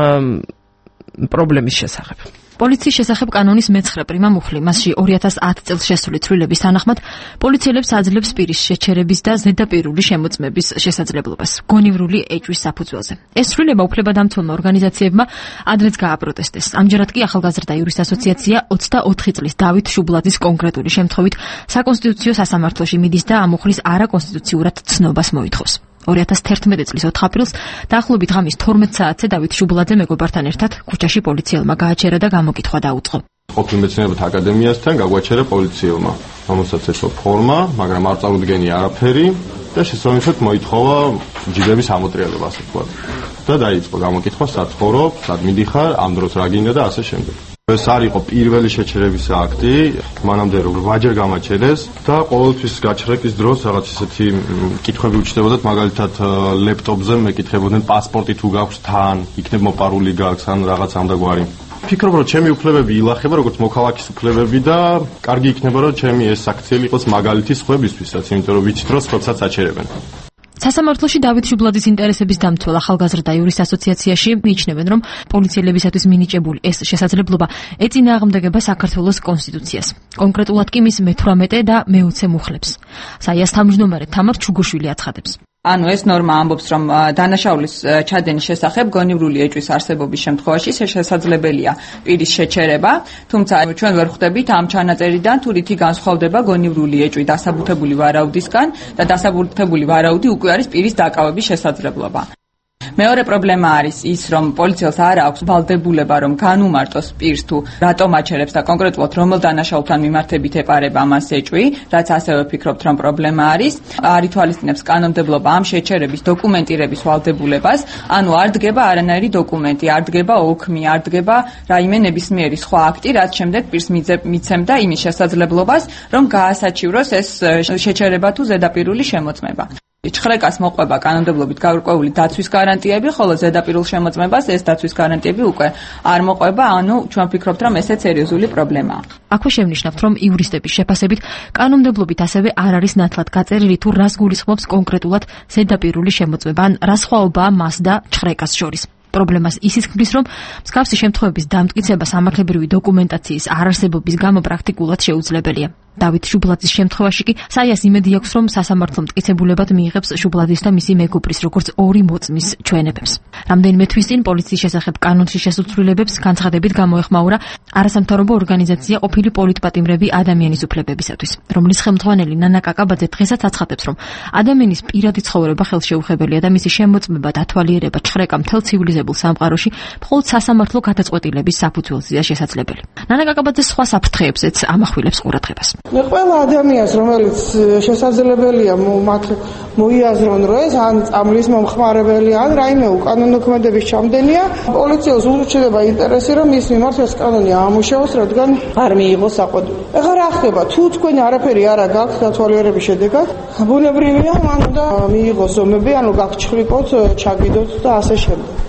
პრობლემის შესახებ. პოლიციის შესახებ კანონის მე-9 პრიმა მუხლი, მასში 2010 წელს შესული ცვლილების თანახმად პოლიციელებს აძლევს პირის შეჩერების და ზედაპირული შემოწმების შესაძლებლობას გონივრული ეჭვის საფუძველზე. ეს ცვლილება უფლებადამცველმა ორგანიზაციებმა ადრეც გააპროტესტეს. ამჯერად კი ახალგაზრდა იურისტთა ასოციაცია 24 წლის დავით შუბლაძის კონკრეტული შემთხვევით საკონსტიტუციო სასამართლოში მიდის და ამ მუხლის არაკონსტიტუციურად ცნობას მოითხოვს. 2011 წლის 4 აპრილს დაახლოებით ღამის 12 საათზე დავით შუბლაძე მეგობართან ერთად ქუჩაში პოლიციელმა გააჩერა და გამოკითხვა დაუწყო. ყოფილ მეცნიერებათა აკადემიასთან გაგვაჩერა პოლიციელმა, რომელსაც ეცვა ფორმა, მაგრამ არ წარუდგენია არაფერი და შესაბამისად მოითხოვა ჯიდების ამოტრიალება, ასე ვთქვათ. და დაიწყო გამოკითხვა, სად ცხოვრობ, სად მიდიხარ, ამ დროს რა გინდა და ასე შემდეგ. ეს არ იყო პირველი შეჩერების აქტი, მანამდე რომ 8-ჯერ გამაჩერეს და ყოველთვის გაჩერების დროს რაღაც ისეთი კითხვები უჩნდებოდათ, მაგალითად ლეპტოპზე მეკითხებოდნენ პასპორტი თუ გაქვს თან, იქნებ მოპარული გაქვს ან რაღაც ამდაგვარი. ფიქრობ რომ ჩემი უფლებები ილახება როგორც მოქალაქის უფლებები და კარგი იქნება რომ ჩემი ეს აქციელი იყოს მაგალითი სხვებისთვისაც, იმიტომ რომ ვიცით რომ სხვებსაც აჩერებენ. სასამართლოში დავით შუბლაძის ინტერესების დამცველ ახალგაზრდა იურისტთა ასოციაციაში მიიჩნევენ, რომ პოლიციელებისათვის მინიჭებული ეს შესაძლებლობა ეწინააღმდეგება საქართველოს კონსტიტუციას. კონკრეტულად კი მის მე-18 და მე-20 მუხლებს. საიას თავმჯდომარე თამარ ჩუგოშვილი აცხადებს. ანუ ეს ნორმა ამბობს, რომ დანაშაულის ჩადენის შესახებ გონივრული ეჭვის არსებობის შემთხვევაში შესაძლებელია პირის შეჩერება, თუმცა ჩვენ ვერ ხვდებით ამ ჩანაწერიდან თუ რითი განსხვავდება გონივრული ეჭვი დასაბუთებული ვარაუდისგან და დასაბუთებული ვარაუდი უკვე არის პირის დაკავების შესაძლებლობა. მეორე პრობლემა არის ის, რომ პოლიციელს არ აქვს ვალდებულება, რომ განუმარტოს პირს თუ რატომ აჩერებს და კონკრეტულად რომელ დანაშაულთან მიმართებით ეპარება მას ეჭვი, რაც ასევე ვფიქრობთ, რომ პრობლემა არის. არ ითვალისწინებს კანონმდებლობა ამ შეჩერების დოკუმენტირების ვალდებულებას, ანუ არ დგება არანაირი დოკუმენტი, არ დგება ოქმი, არ დგება რაიმე ნებისმიერი სხვა აქტი, რაც შემდეგ პირს მიცემდა იმის შესაძლებლობას, რომ გაასაჩივროს ეს შეჩერება თუ ზედაპირული შემოწმება. ჩხრეკას მოყვება კანონმდებლობით გარკვეული დაცვის გარანტიები, ხოლო ზედაპირულ შემოწმებას ეს დაცვის გარანტიები უკვე არ მოყვება, ანუ ჩვენ ვფიქრობთ, რომ ესეც სერიოზული პრობლემაა. აქვე შევნიშნავთ, რომ იურისტების შეფასებით კანონმდებლობით ასევე არ არის ნათლად გაწერილი თუ რას გულისხმობს კონკრეტულად ზედაპირული შემოწმება, ან რა სხვაობაა მას და ჩხრეკას შორის. პრობლემას ისიც ქმნის, რომ მსგავსი შემთხვევების დამტკიცება სამართლებრივი დოკუმენტაციის არარსებობის გამო პრაქტიკულად შეუძლებელია. დავით შუბლაძის შემთხვევაში კი საიას იმედი აქვს, რომ სასამართლო მტკიცებულებად მიიღებს შუბლაძის და მისი მეგობრის როგორც ორი მოწმის ჩვენებებს. რამდენიმე თვის წინ პოლიციის შესახებ კანონში შესუცვლილებებს განცხადებით გამოეხმაურა არასამთავრობო ორგანიზაცია ყოფილი პოლიტპატიმრები ადამიანის უფლებებისათვის, რომლის ხელმძღვანელი ნანა კაკაბაძე დღესაც აცხადებს, რომ ადამიანის პირადი ცხოვრება ხელშეუხებელია და მისი შემოწმება და თვალიერება ჩხრეკა მთელ ცივილიზებულ სამყაროში მხოლოდ სასამართლო გადაწყვეტილების საფუძველზეა შესაძლებელი. ნანა კაკაბაძე სხვა საფრთხეებზეც ამახვილებს ყურადღებას. ყველა ადამიანს, რომელიც შესაძლებელია მათ მოიაზრონ, რომ ეს ან წამლის მომხმარებელი, ან რაიმე უკანონო ქმედების ჩამდენია, პოლიციას ურჩევა ინტერესი, რომ მის მიმართ ეს კანონი ამუშავოს, რადგან არ მიიღოს საყვედური. ეხლა რა ხდება? თუ თქვენ არაფერი არა გაქვთ დათვალიერების შედეგად, ბუნებრივია, მან უნდა მიიღოს ზომები, ანუ გაგჩხრიკოთ, ჩაგიდოთ და ასე შემდეგ.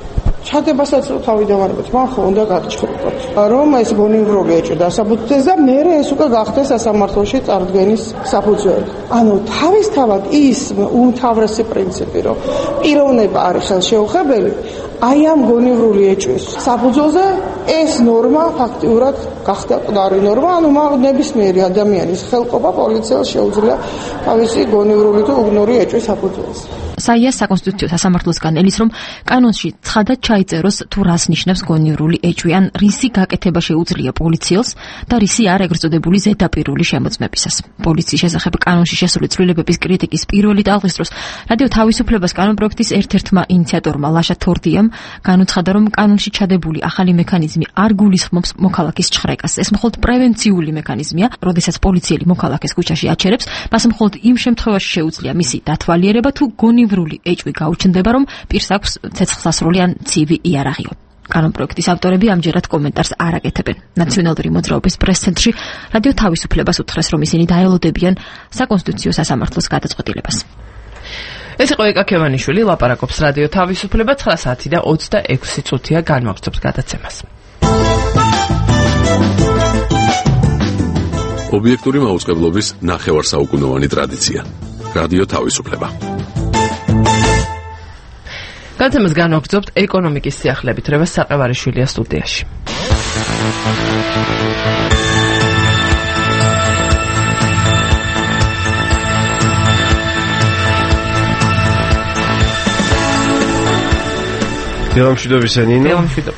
ჩადებასაც თავი დამარბეთ, მან ხო უნდა გაჩქრებოთ. რომ ეს გონივრული ეჭვი დასაბუთდეს და მე ეს უკვე გახდეს სასამართლოში წარდგენის საფუძველი. ანუ თავისთავად ის უმთავრესი პრინციპი, რომ პიროვნება არის ხელშეუხებელი, აი ამ გონივრული ეჭვის საფუძველზე ეს ნორმა ფაქტიურად გახდა მკვდარი ნორმა, ანუ ნებისმიერი ადამიანის ხელყოფა პოლიციას შეუძლია თავისი გონივრული თუ უგნური ეჭვის საფუძველზე. საიას საკონსტიტუციო სასამართლოს განელის, რომ კანონში ცხადად ჩაიწეროს თუ რას ნიშნავს გონივრული ეჭვი, ან რისი გაკეთება შეუძლია პოლიციელს და რისი არ ეგრეთ წოდებული ზედაპირული შემოწმებისას. პოლიციის შესახებ კანონში შესული ცვლილებების კრიტიკის პირველი ტალღის დროს რადიო თავისუფლებას კანონპროექტის ერთ-ერთმა ინიციატორმა ლაშა თორდიამ განუცხადა, რომ კანონში ჩადებული ახალი მექანიზმი არ გულისხმობს მოქალაქის ჩხრეკას. ეს მხოლოდ პრევენციული მექანიზმია, როდესაც პოლიციელი მოქალაქეს ქუჩაში აჩერებს, მას მხოლოდ იმ შემთხვევაში შეუძლია მისი დათვალიერება, თუ გონივრული ეჭვი გაუჩნდება, რომ პირს აქვს ცეცხლსასროლი ან ცივი იარაღიო. კანონპროექტის ავტორები ამჯერად კომენტარს არ აკეთებენ. ნაციონალური მოძრაობის პრეს-ცენტრში რადიო თავისუფლებას უთხრეს, რომ ისინი დაელოდებიან საკონსტიტუციო სასამართლოს გადაწყვეტილებას. ეს იყო ეკა ქევანიშვილი, ლაპარაკობს რადიო თავისუფლება 9 საათი და 26 წუთია განმაგრძობს გადაცემას. ობიექტური მაუწყებლობის ნახევარსაუკუნოვანი ტრადიცია. რადიო თავისუფლება. გადაცემას განვაგრძობთ ეკონომიკის სიახლებით. რევას საყევარიშვილია სტუდიაში. დილამშვიდობისა ნინო.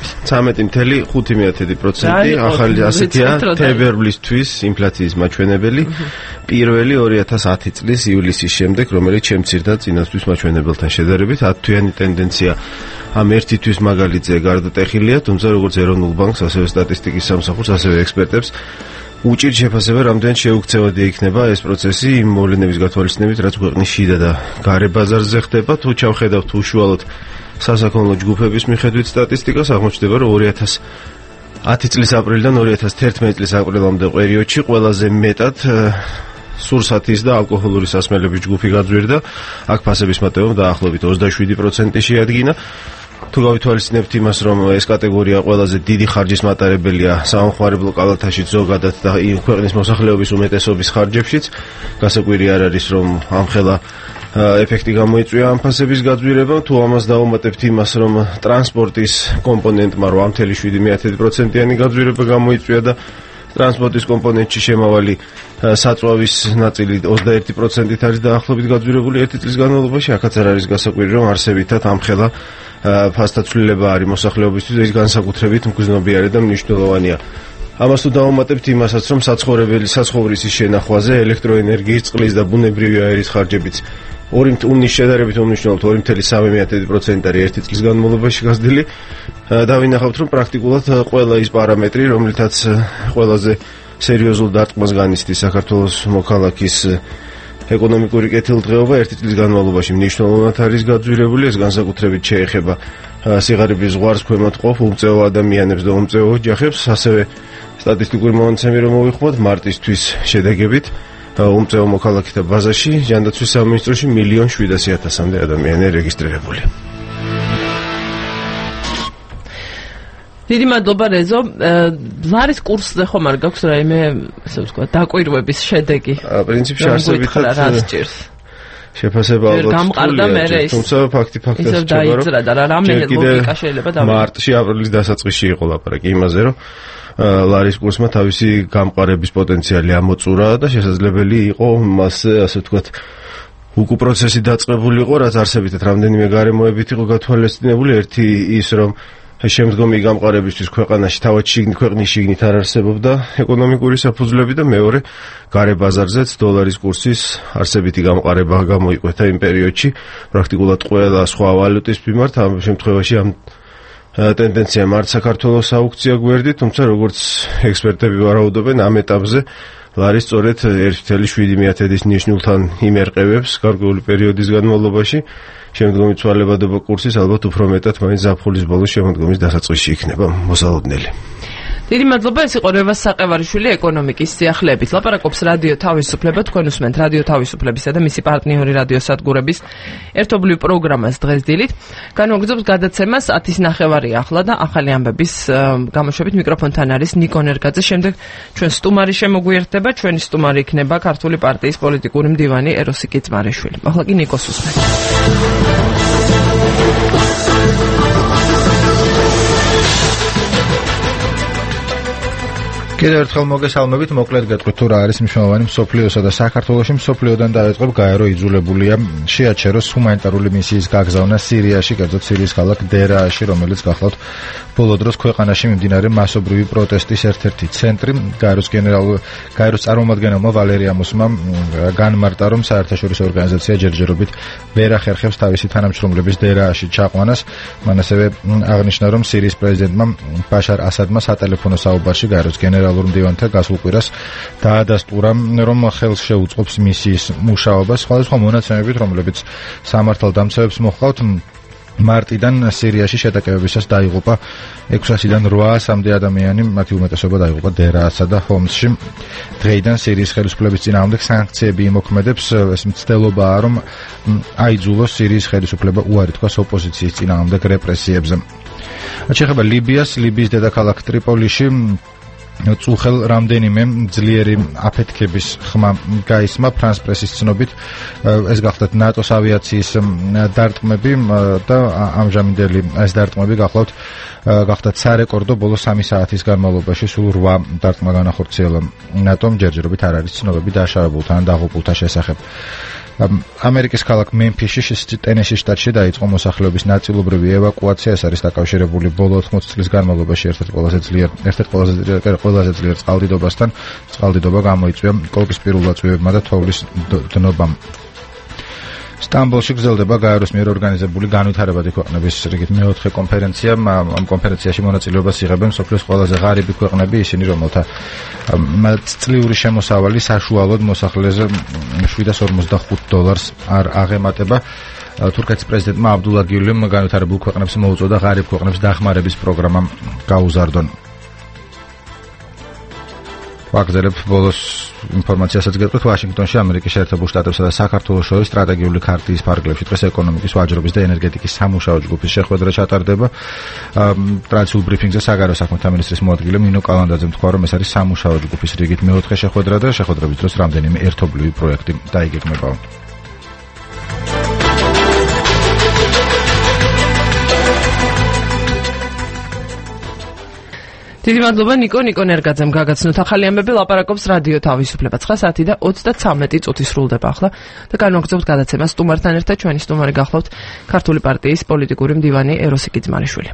13.5%, ახალი ასეთია თებერვლისთვის ინფლაციის მაჩვენებელი. პირველი 2010 წლის ივლისის შემდეგ, რომელიც შემცირდა წინასთვის მაჩვენებელთან შედარებით. 10 თვიანი ტენდენცია ამ ერთი თვის მაგალითზე გარდატეხილია, თუმცა როგორც ეროვნულ ბანკს, ასევე სტატისტიკის სამსახურს, ასევე ექსპერტებს უჭირთ შეფასება, რამდენად შეუქცევადი იქნება ეს პროცესი იმ მოვლენების გათვალისწინებით, რაც ქვეყნის შიდა და გარე ბაზარზე ხდება. თუ ჩავხედავთ უშუალოდ სასაქონლო ჯგუფების მიხედვით სტატისტიკას, აღმოჩნდება, რომ 2010 წლის აპრილიდან 2011 წლის აპრილამდე პერიოდში ყველაზე მეტად სურსათის და ალკოჰოლური სასმელების ჯგუფი გაძვირდა. აქ ფასების მატებამ დაახლოებით 27% შეადგინა. თუ გავითვალისწინებთ იმას, რომ ეს კატეგორია ყველაზე დიდი ხარჯის მატარებელია საომხმარებლო კალათაში ზოგადად და ქვეყნის მოსახლეობის უმეტესობის ხარჯებშიც, გასაკვირი არ არის, რომ ამხელა ეფექტი გამოიწვია ამ ფასების გაძვირებამ. თუ ამას დავუმატებთ იმას, რომ ტრანსპორტის კომპონენტმა 8.7%-იანი გაძვირება გამოიწვია და ტრანსპორტის კომპონენტში შემავალი საწვავის ნაწილი 21%-ით არის დაახლოებით გაძვირებული ერთი წლის განმავლობაში. აქაც არ არის გასაკვირი, რომ არსებითად ამხელა ფასთა ცვლილება არის მოსახლეობისთვის, ეს განსაკუთრებით მგრძნობიარე და მნიშვნელოვანია. ამას თუ დავუმატებთ იმასაც, რომ საცხოვრისის შენახვაზე ელექტროენერგიის, წყლის და ბუნებრივი აირის ხარჯებიც შედარებით უმნიშვნელოდ 2.3% არის ერთი წლის განმავლობაში გაზრდილი. დავინახავთ, რომ პრაქტიკულად ყველა ის პარამეტრი, რომლითაც ყველაზე სერიოზულ დარტყმას განიცდის საქართველოს მოქალაქის ეკონომიკური კეთილდღეობა, ერთი წლის განმავლობაში მნიშვნელოვნად არის გაძვირებული. ეს განსაკუთრებით შეეხება სიღარიბის ზღვარს ქვემოთ ყოფ უმწეო ადამიანებს და უმწეო ოჯახებს, ასევე სტატისტიკური მონაცემი რომ მოვიხმოთ, მარტისთვის შედეგებით უმწეო მოქალაქეთა ბაზაში ჯანდაცვის სამინისტროში 1,700,000-მდე ადამიანი რეგისტრირებულია. დიდი მადლობა რეზო. ლარის კურსზე ხომ არ გაქვს რაიმე, ასე ვთქვა, დაკვირვების შედეგი? პრინციპში არსებითად შეფასება ალბათ თულია, თუმცა ფაქტად რჩება, რომ მარტში, აპრილის დასაწყისში იყო ლაპარაკი იმაზე, რომ ლარის კურსმა თავისი გამყარების პოტენციალი ამოწურა და შესაძლებელი იყო მასზე, ასე ვთქვათ, უკუ პროცესი დაწყებულიყო, რაც არსებითად რამდენიმე გარემოებით იყო გათვალისწინებული. ერთი ის, რომ შემდგომი გამყარებისთვის ქვეყანაში თავად ქვეყნის შიგნით არ არსებობდა ეკონომიკური საფუძვლები და მეორე, გარე ბაზარზეც დოლარის კურსის არსებითი გამყარება გამოიკვეთა იმ პერიოდში, პრაქტიკულად ყველა სხვა ვალუტის მიმართ. ამ შემთხვევაში ამ ტენდენციამ არც საქართველოს აუქცია გვერდით, თუმცა როგორც ექსპერტები ვარაუდობენ, ამ ეტაპზე ლარი სწორედ 1.7%-ის ნიშნულთან იმერყევებს გარკვეული პერიოდის განმავლობაში. შემდგომი ცვალებადობა კურსის ალბათ უფრო მეტად მაინც ზაფხულის ბოლოს შემდგომის დასაწყისში იქნება მოსალოდნელი. დიდი მადლობა, ეს იყო რევას საყევარიშვილი ეკონომიკის სიახლეებით. ლაპარაკობს რადიო თავისუფლება, თქვენ უსმენთ რადიო თავისუფლებისა და მისი პარტნიორი რადიო სადგურების ერთობლივ პროგრამას დღეს დილით. განვაგრძობთ გადაცემას 10:30 ახლა და ახალი ამბების გამოშვებით მიკროფონთან არის ნიკო ნერგაძე. შემდეგ ჩვენ სტუმარი შემოგვიერთდება, ჩვენი სტუმარი იქნება ქართული პარტიის პოლიტიკური მდივანი ეროსიკი ძმარეშვილი. ახლა კი ნიკოს უსმენთ. კიდევ ერთხელ მოგესალმებით, მოკლედ გეტყვით თუ რა არის მნიშვნელოვანი მსოფლიოსა და საქართველოში. მსოფლიოდან დავიწყებ, გაერო იძულებულია შეაჩეროს ჰუმანიტარული მისიის გაგზავნა სირიაში, კერძოდ სირიის ქალაქ დერააში, რომელიც გახლავთ ბოლო დროს ქვეყანაში მიმდინარე მასობრივი პროტესტის ერთ-ერთი ცენტრი. გაეროს წარმომადგენელმა ვალერი ამოსმა განმარტა, რომ საერთაშორისო ორგანიზაცია ჯერჯერობით ვერ ახერხებს თავისი თანამშრომლების დერააში ჩაყვანას. მან ასევე აღნიშნა, რომ სირიის პრეზიდენტმა ბაშარ ასადმა სატელეფონო საუბარში გაეროს გენერალურ მდივანთან გასულ კვირას დაადასტურა, რომ ხელს შეუწყობს მისიის მუშაობას. სხვადასხვა მონაცემებით, რომლებიც სამართალდამცავებს მოჰყავთ, მარტიდან სირიაში შეტაკებებისას დაიღუპა 600-დან 800-მდე ადამიანი, მათი უმეტესობა დაიღუპა დერაასა და ჰომსში. დღეიდან სირიის ხელისუფლების წინააღმდეგ სანქციები იმოქმედებს. ეს მცდელობაა, რომ აიძულოს სირიის ხელისუფლება უარი თქვას ოპოზიციის წინააღმდეგ რეპრესიებზე. შეეხება ლიბიის დედაქალაქ ტრიპოლიში წუხელ რამდენიმე ძლიერი აფეთქების ხმა გაისმა. ფრანს პრესის ცნობით ეს გახლავთ ნატოს ავიაციის დარტყმები და ამჟამინდელი ეს დარტყმები გახლავთ სარეკორდო ბოლო 3 საათის განმავლობაში სულ 8 დარტყმა განახორციელა ნატომ. ჯერჯერობით არ არის ცნობები დაშავებულთა ან დაღუპულთა შესახებ. ამერიკის ქალაქ მემფისში, ტენესის შტატში დაიწყო მოსახლეობის ნაწილობრივი ევაკუაცია. ეს არის დაკავშირებული ბოლო 80 წლის განმავლობაში ერთ-ერთ ყველაზე ძლიერ წყალდიდობასთან. წყალდიდობა გამოიწვია კოლხის პირულაწვევებმა და თოვლის დნობამ. სტამბოლში გრძელდება გაეროს მიერ ორგანიზებული განვითარებადი ქვეყნების რიგით მეოთხე კონფერენცია. ამ კონფერენციაში მონაწილეობას იღებენ მსოფლიოს ყველაზე ღარიბი ქვეყნები, ისინი, რომელთა წლიური შემოსავალი საშუალოდ მოსახლეზე $745 არ აღემატება. თურქეთის პრეზიდენტმა აბდულა გიულემ განვითარებულ ქვეყნებს მოუწოდა ღარიბ ქვეყნებს დახმარების პროგრამა გაუზარდონ. ვაგზელებ ბოლოს ინფორმაციასაც გეტყვით, ვაშინგტონში ამერიკის შეერთებულ შტატებსა და საქართველოს შორის სტრატეგიული ქარტიის ფარგლებში დღეს ეკონომიკის, ვაჭრობის და ენერგეტიკის სამუშაო ჯგუფის შეხვედრა ჩატარდება. ტრადიციულ ბრიფინგზე საგარეო საქმეთა მინისტრის მოადგილე მინო კალანდაძემ თქვა, რომ ეს არის სამუშაო ჯგუფის რიგით მეოთხე შეხვედრა და შეხვედრების დროს რამდენიმე ერთობლივი პროექტი დაიგეგმება. დიდი მადლობა ნიკო ნერგაძემ გაგაცნოთ ახალი ამბები. ლაპარაკობს რადიო თავისუფლება. 9 საათი და 33 წუთი სრულდება ახლა და განვაგრძობთ გადაცემას სტუმართან ერთად. ჩვენი სტუმარი გახლავთ ქართული პარტიის პოლიტიკური მდივანი ეროსიკი ძმარეშვილი.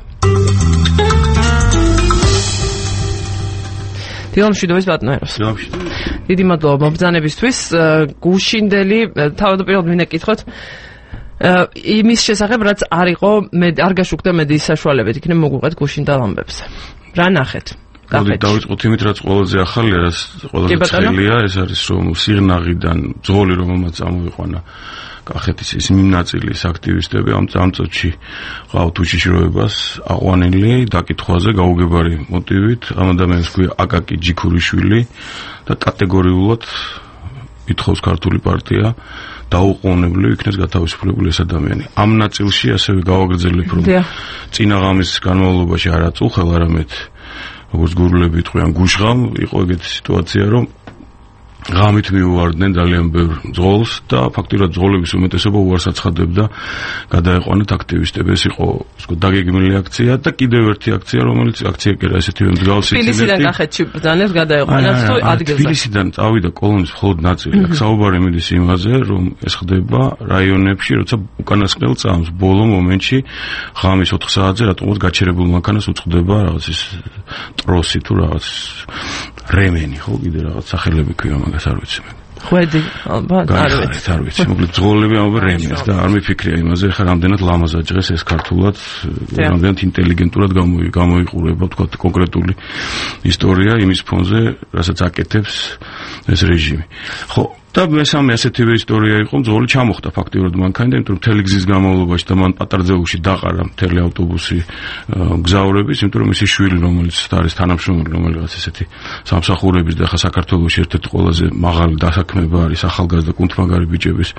დილამშვიდობის ბატონო ეროს. დიდი მადლობა მობრძანებისთვის. გუშინდელი თავდაპირველად მინდა კითხოთ იმის შესახებ, რაც არ იყო არ გაშუქდა მედიის საშუალებით, იქნებ მოგვიყეთ გუშინდელ ამბებზე. რა ნახეთ? დავიწყოთ იმით, რაც ყველაზე ახალია, რაც ყველაზე ცხელია, ეს არის რომ სიღნაღიდან ძღოლი რომელმაც წამოიყვანა კახეთის ის მიმნაწილის აქტივისტები ამ წამწოდში ყავთ უშიშროებას აყვანილი დაკითხვაზე გაუგებარი მოტივით. ამ ადამიანს ქვია აკაკი ჯიქურიშვილი და კატეგორიულად ითხოვს ქართული პარტია დაუყოვნებლივ იქნეს გათავისუფლებული ეს ადამიანი. ამ ნაწილში ასევე გავაგრძელებ, რომ წინაღამის განმავლობაში არა წუხელ, არამედ როგორც გურულები იტყვიან გუშღამ, იყო ეგეთი სიტუაცია, რომ ღამით მიუვარდნენ ძალიან ბევრ ძღოლს და ფაქტობრივად ძღოლების უმეტესობა უარს აცხადებდა გადაეყვანათ აქტივისტები. ეს იყო დაგეგმილი აქცია და კიდევ ერთი აქცია, რომელიც აქცია კი რა ესეთივე მსგავსი თბილისიდან კახეთში ბრძანებს გადაეყვანათ თუ ადგილზე. თბილისიდან წავიდა კოლონის მხოლოდ ნაწილი. აქ საუბარი მიდის იმაზე, რომ ეს ხდება რაიონებში, როცა უკანასკნელ წამს ბოლო მომენტში ღამის 4 საათზე რატომაც გაჩერებულ მანქანას უწყდება რაღაც ის ტროსი თუ რაღაც რემენი, ხო, კიდე რაღაც სახელები ქვია მაგას არ ვიცი მე. ხვედი, ალბათ, არ ვიცი. მოკლედ ძღოლები ამბობენ რემენს და არ მიფიქრია იმაზე, ხა რამდენად ლამაზ აჯღეს ეს ქართულად, რამდენად ინტელიგენტურად გამოიყურება, თქვა კონკრეტული ისტორია იმის ფონზე, რასაც აკეთებს ეს რეჟიმი. ხო, და მესამე ასეთივე ისტორია იყო, ძღოლი ჩამოხდა ფაქტიურად მანქანიდან, იმიტომ რომ მთელი გზის განმავლობაში და მან პატარძელში დაყარა მთელი ავტობუსი გზაურების, იმიტომ რომ მისი შვილი, რომელიც არის თანამშრომელი, რომელიღაც ესეთი სამსახურების და ხა საქართველოში ერთ-ერთი ყველაზე მაღალი დასაქმება არის ახალგაზრდა კუნთმაგარი ბიჭების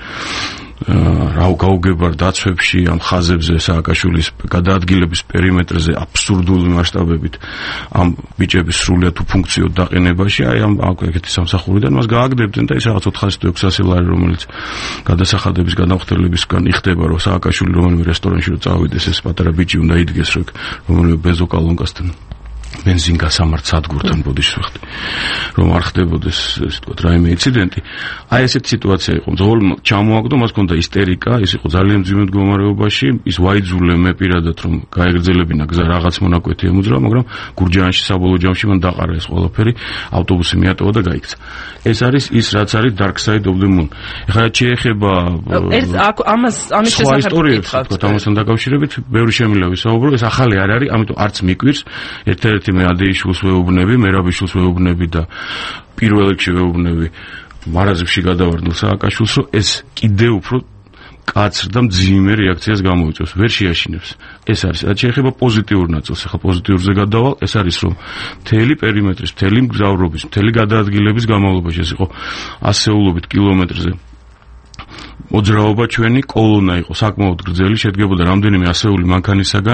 გაუგებარ დაცვებში ამ ხაზებზე სააკაშვილის გადაადგილების პერიმეტრზე აბსურდული მასშტაბებით ამ ბიჭების სრულად უფუნქციოდ დაყენებაში აი ამ ეგეთი სამსახურიდან მას გააგდებდნენ და ის რაღაც 400-600 ლარი რომელიც გადასახადების განახორციელებისგან იხდება რომ სააკაშვილი რომელიმე რესტორანში რომ წავიდეს ეს პატარა ბიჭი უნდა იდგეს რომელიმე ბენზოკალონკასთან ბენზინგასამართ სადგურთან ბოდიში ვახდი რომ არ ხდებოდეს ეს თქვა რაიმე ინციდენტი აი ესეთი სიტუაცია იყო ძღოლ ჩამოაგდო მას ჰქონდა ისტერიკა ის იყო ძალიან მძიმე მდგომარეობაში ის ვაიძულე მე პირადად რომ გაეგრძელებინა გზა რაღაც მონაკვეთი ემუძრა მაგრამ გურჯაანში საბოლოო ჯამში მან დაყარა ეს ყველაფერი ავტობუსი მიატოვა და გაიქცა ეს არის ის რაც არის dark side of the moon ეხლა შეეხება ამის შესახებ თქვა ამასთან დაკავშირებით ბევრი შემიძლია ვისაუბრო ეს ახალი არ არის ამიტომ არც მიკვირს ერთ-ერთი მე ადეიშვილს ვეუბნები, მერაბიშვილს ვეუბნები და პირველ რიგში ვეუბნები მარაზებში გადავარდნილ სააკაშვილს, რომ ეს კიდევ უფრო კაცრ და მძიმე რეაქციას გამოიწვევს, ვერ შეაშინებს. ეს არის, რაც შეეხება პოზიტიურ ნაწილს, ახლა პოზიტიურზე გადავალ, ეს არის, რომ მთელი პერიმეტრის, მთელი მგზავრობის, მთელი გადაადგილების განმავლობაში ეს იყო ასეულობით კილომეტრზე მოძრაობა ჩვენი კოლონა იყო საკმაოდ გრძელი, შედგებოდა რამდენიმე ასეული მანქანისაგან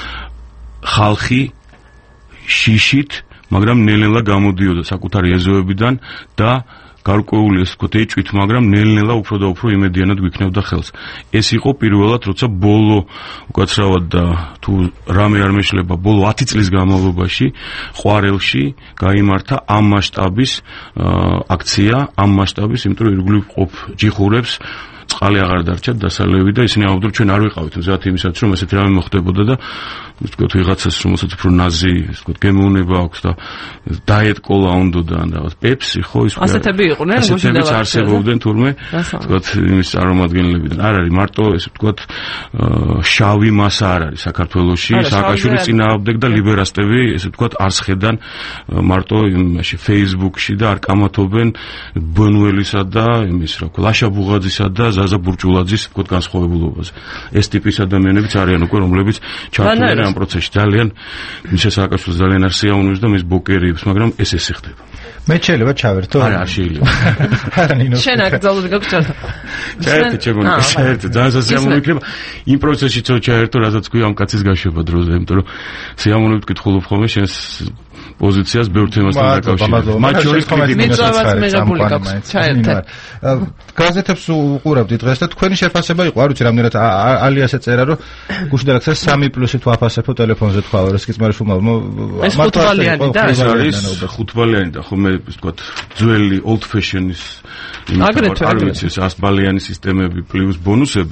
ხალხი შიშით, მაგრამ ნელ-ნელა გამოდიოდა საკუთარი ეზოებიდან და გარკვეული ეს ვთქვათ ეჭვით, მაგრამ ნელ-ნელა უფრო და უფრო იმედიანად გვიქნევდა ხელს. ეს იყო პირველად, როცა ბოლო უკაცრავად და თუ რამე არ მეშლება, ბოლო 10 წლის განმავლობაში ყვარელში გაიმართა ამ მასშტაბის აქცია, ამ მასშტაბის, იმიტომ რომ ირგვლივ ყოფ ჯიხურებს წყალი აღარ დარჩათ დასალევი და ისინი ამბობდნენ ჩვენ არ ვიყავით მზად იმისაც რომ ესეთი რამე მოხდებოდა და ვთქვათ ვიღაცას რომელსაც უფრო ნაზი ვთქვათ გემოვნება აქვს და დაიეტ კოლა უნდა და რაღაც პეპსი ხო ის ასეთები იყვნენ გუშინდელად არსებობდნენ თურმე ვთქვათ იმის წარმომადგენლებიდან არ არის მარტო ეს ვთქვათ შავი მასა არ არის საქართველოში სააკაშვილი წინააღმდეგ და ლიბერასტები ესე ვთქვათ არს ხედან მარტო იმაში Facebook-ში და არ კამათობენ ბონველისა და იმის რა ქვია ლაშა ბუღაძისა და ზაზა ბურჭულაძის ვთქვათ განსხვავებულობაზე ეს ტიპის ადამიანებიც არიან უკვე რომლებიც ჩართულენ ამ პროცესში ძალიან მიშა სააკაშვილს ძალიან არ სიამოვნებს და მის ბოკერიებს მაგრამ ეს ხდება მე შეიძლება ჩავერთო არა შეიძლება არა ნინო შენ აკრძალული გაგვჭირდა ჩაერთე ჩემო ჩაერთე ძალიან სასიამოვნო იქნება იმ პროცესში თუ ჩაერთო რასაც ქვია ამ კაცის გაშვება დროზე იმიტომ რომ სიამოვნებით კითხულობ ხოლმე შენს პოზიციას ბევრ თემასთან დაკავშირებით. მათ შორის მიწავას მიღებული გაქვს. ჩაერთე. გაზეთებს უყურავდი დღეს და თქვენი შეფასება იყო, არ ვიცი რამდენად ალიასე წერა, რომ გუშინდელაც 3+-ით ვაფასებო ტელეფონზე თქვა, რომ სკიცმარიშვილმა ეს ხუთბალიანი და ეს არის ხუთბალიანი და ხომ მე ვთქვათ ძველი old fashion-ის არ ვიცი 100 ბალიანი სისტემები პლუს ბონუსები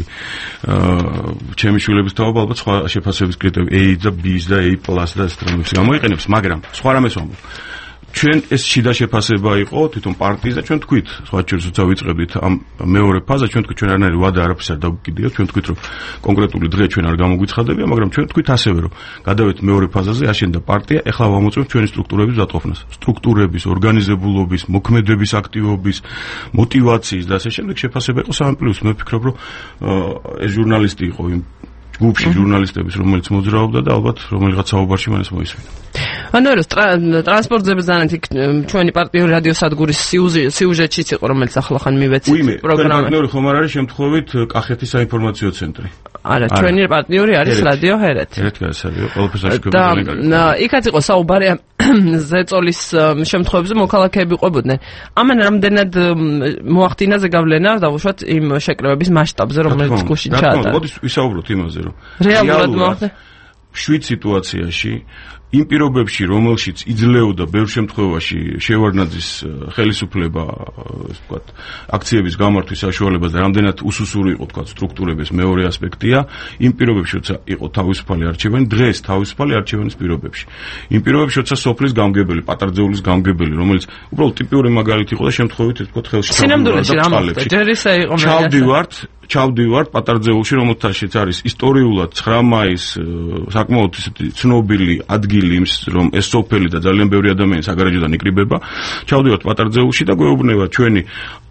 ჩემი შვილების თავობა ალბათ სხვა შეფასების კრიტერიები A და B და A+ და ეს რამებს გამოიყენებს მაგრამ სხვა რამეს ვამბობ ჩვენ ეს შიდა შეფასება იყო თვითონ პარტიის და ჩვენ თქვით სხვა ჩვენს უცა ვიწყებით ამ მეორე ფაზა ჩვენ თქვით ჩვენ არანაირი ვადა არაფერს არ დაგვიგდია ჩვენ თქვით რომ კონკრეტული დღე ჩვენ არ გამოგვიცხადებია მაგრამ ჩვენ თქვით ასევე რომ გადავეთ მეორე ფაზაზე აშენდა პარტია ეხლა ვამოწმებთ ჩვენი სტრუქტურების დატოფნას სტრუქტურების ორგანიზებულობის მოქმედების აქტივობის მოტივაციის და ასე შემდეგ შეფასება იყო 3+ მე ვფიქრობ რომ ეს ჟურნალისტი იყო იმ ჯგუფში ჟურნალისტების რომელიც მოძრაობდა და ალბათ რომელიღაც საუბარში მან ეს მოისმინა ანუ ეს ტრანსპორტზე ბრძანეთი ჩვენი პარტიული რადიოსადგურის სიუჟეტშიც იყო რომელიც ახლახან მივეცით პროგრამა პარტნიორი ხომ არ არის შემთხვევით კახეთის საინფორმაციო ცენტრი არა ჩვენი პარტნიორი არის რადიო ჰერეთი ერთ გასალიო ყველაფერს აშუქებდა და იქაც იყო საუბარი ზეწოლის შემთხვევებზე მოქალაქეები ყვებოდნენ ამან რამდენად მოახდინა ზეგავლენა დავუშვათ იმ შეკრებების მასშტაბზე რომელიც გუშინ ჩაატარა მოდი ვისაუბროთ იმაზე რომ რეალურად მოახდინა შვიდ სიტუაციაში იმ პირობებში, რომელშიც იძლეოდა ბევრ შემთხვევაში შევარდნაძის ხელისუფლება, ასე ვთქვათ, აქციების გამართვის საშუალებას და რამდენად უსუსური იყო, ვთქვათ, სტრუქტურების მეორე ასპექტია, იმ პირობებში, როცა იყო თავისუფალი არჩევანი, დღეს თავისუფალი არჩევანის პირობებში. იმ პირობებში, როცა სოფლის გამგებელი, პატარძეულის გამგებელი, რომელიც უბრალოდ ტიპიური მაგალითი იყო და შემთხვევით, ასე ვთქვათ, ხელში სინამდვილეში რა მოხდა? ჯერ ისე იყო მე ჩავდივართ პატარძეულში, რომელთაშიც არის ისტორიულად 9 მაის საკმაოდ ისეთი ცნობილი ადგილი იმის რომ ეს სოფელი და ძალიან ბევრი ადამიანი საგარეჯოდან იკრიბება ჩავდივართ პატარძეულში და გვეუბნება ჩვენი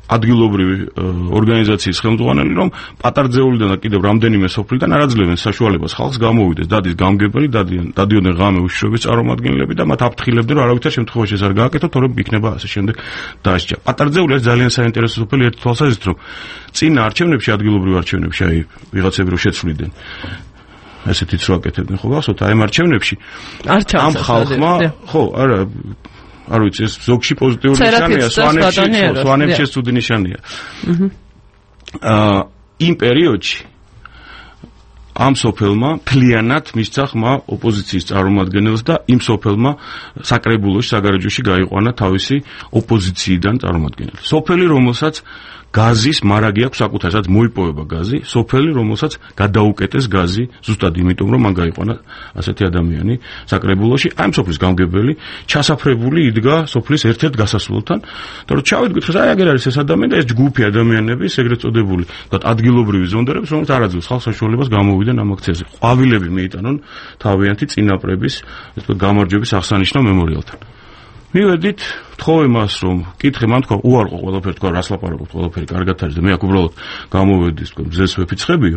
ადგილობრივი ორგანიზაციის ხელმძღვანელი, რომ პატარძეულიდან და კიდევ რამდენიმე სოფლიდან არაძლევენ საშუალებას ხალხს გამოვიდეს დადის გამგებელი, დადიოდნენ ღამე უშიშროების წარმომადგენლები და მათ აფრთხილებდნენ, რომ არავითარ შემთხვევაში ეს არ გააკეთოთ, თორემ იქნება ასე შემდეგ დასჯა. პატარძეული არის ძალიან საინტერესო სოფელი ერთ თვალსაზრისით, რომ წინა არჩევნებში, ადგილობრივ არჩევნებში, აი ვიღაცები რო შეცვლიდნენ ესეთიც რო აკეთებდნენ, ხო გახსოვთ, აი ამ არჩევნებში ამ ხალხმა, ხო, არა არ ვიცი, ეს ზოგში პოზიტიური ნიშანია, სვანებში ცუდი ნიშანია. იმ პერიოდში ამ სოფელმა მთლიანად მისცა ხმა ოპოზიციის წარმომადგენელს და იმ სოფელმა საკრებულოში, საგარეჯოში გაიყვანა თავისი ოპოზიციიდან წარმომადგენელი. სოფელი, რომელსაც გაზის მარაგი აქვს საკუთარად, მოიპოვება გაზი, სოფელი, რომელსაც გადაუკეტეს გაზი, ზუსტად იმიტომ, რომ მან გაიყვანა ასეთი ადამიანი საკრებულოში, აი ამ სოფლის გამგებელი, ჩასაფრებული იდგა სოფლის ერთ-ერთ გასასვლელთან, და რომ ჩავიდგეთ, აი აგერ არის ეს ადამიანი და ეს ჯგუფი ადამიანების, ეგრეთ წოდებული, ადგილობრივი ზონდერების, რომელიც არ აძლევს ხალხს საშუალებას გამოვიდნენ ამ აქციაზე. ყვავილები მიიტანონ თავიანთი წინაპრების, ესე ვთქვათ, გამარჯვების აღსანიშნავ მემორიალთან. მივედით, თხოვე მას, რომ კითხე, მან თქვა, უარყო ყველაფერი, თქვა, რას ლაპარაკობთ, ყველაფერი კარგად არის და მე აქ უბრალოდ გამოვედი, თქვა, მზეს ვეფიცხებიო.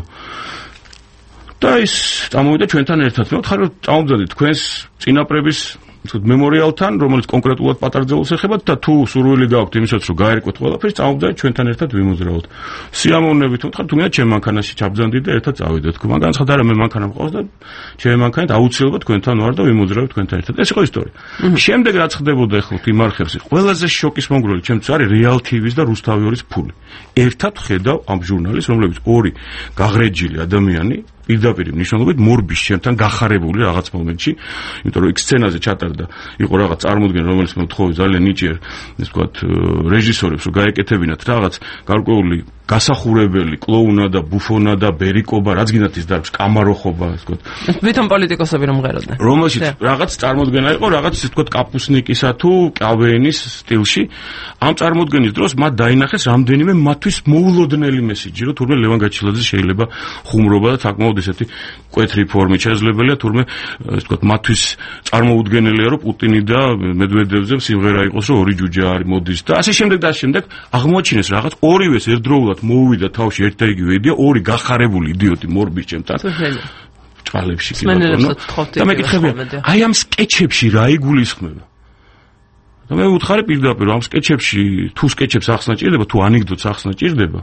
და ის წამოვიდა ჩვენთან ერთად. მე ვთხარ, რომ წამოვდით თქვენს წინაპრების მემორიალთან, რომელიც კონკრეტულად პატარძეულს ეხება და თუ სურვილი გაქვთ იმისაც, რომ გაერკვეთ ყველაფერი, წამოვდით ჩვენთან ერთად ვიმოძრაოთ. სიამოვნებით ვთქვა, თუნდაც ჩემ მანქანაში ჩაბრძანდით და ერთად წავიდეთ. თქვა, მაგან ცხადარა მე მანქანა მყავს და ჩემ მანქანით აუცილებლად თქვენთან ვარ და ვიმოძრავებ თქვენთან ერთად. ეს იყო ისტორია. შემდეგ რაც ხდებოდა ახლა იმ არხებში, ყველაზე შოკის მომგვრელი ჩემთვის არის Real TV-ს და რუსთავიორის ფული. ერთად ხედავ ამ ჟურნალისტს, რომლებიც ორი გაღრეჯილი ადამიანი პირდაპირ მნიშვნელობით მორბის ჩემთან გახარებული რაღაც მომენტში, იმიტომ რომ იქ სცენაზე ჩატარდა, იყო რაღაც წარმოდგენა, რომელიც მე ვთხოვე ძალიან ნიჭიერ, ეს ვთქვათ, რეჟისორებს, რომ გაეკეთებინათ რაღაც გარკვეული გასახურებელი კლოუნა და ბუფონა და ბერიკობა, რაც გინდათ ის დარბს, კამაროხობა, ეს ვთქვათ. თვითონ პოლიტიკოსები რომ მღეროდნენ. რომელშიც რაღაც წარმოდგენა იყო, რაღაც ის ვთქვათ, კაპუსნიკისა თუ კავენის სტილში. ამ წარმოდგენის დროს მათ დაინახეს რამდენიმე მათთვის მოულოდნელი მესიჯი, რომ თურმე ლევან გაჩილაძე შეიძლება ხუმრობა და საკმაოდ ესეთი მკვეთრი ფორმით შესაძლებელია, თურმე ეს ვთქვათ, მათთვის წარმოუდგენელია, რომ პუტინი და მედვედევზე სიმღერა იყოს, რომ ორი ჯუჯა არის მოდის და ასე შემდეგ და ასე შემდეგ. აღმოაჩინეს რაღაც ორივეს ერთდროულად მოუვიდა თავში ერთ და იგივე იდეა, ორი გახარებული იდიოტი მორბის ჩემთან. ჭალებში კი ბატონო. და მე კითხები, აი ამ სკეჩებში რა იგულისხმება? და მე ვუთხარი პირდაპირ, ამ სკეჩებში, თუ სკეჩებს ახსნა ჭირდება, თუ ანეკდოტს ახსნა ჭირდება,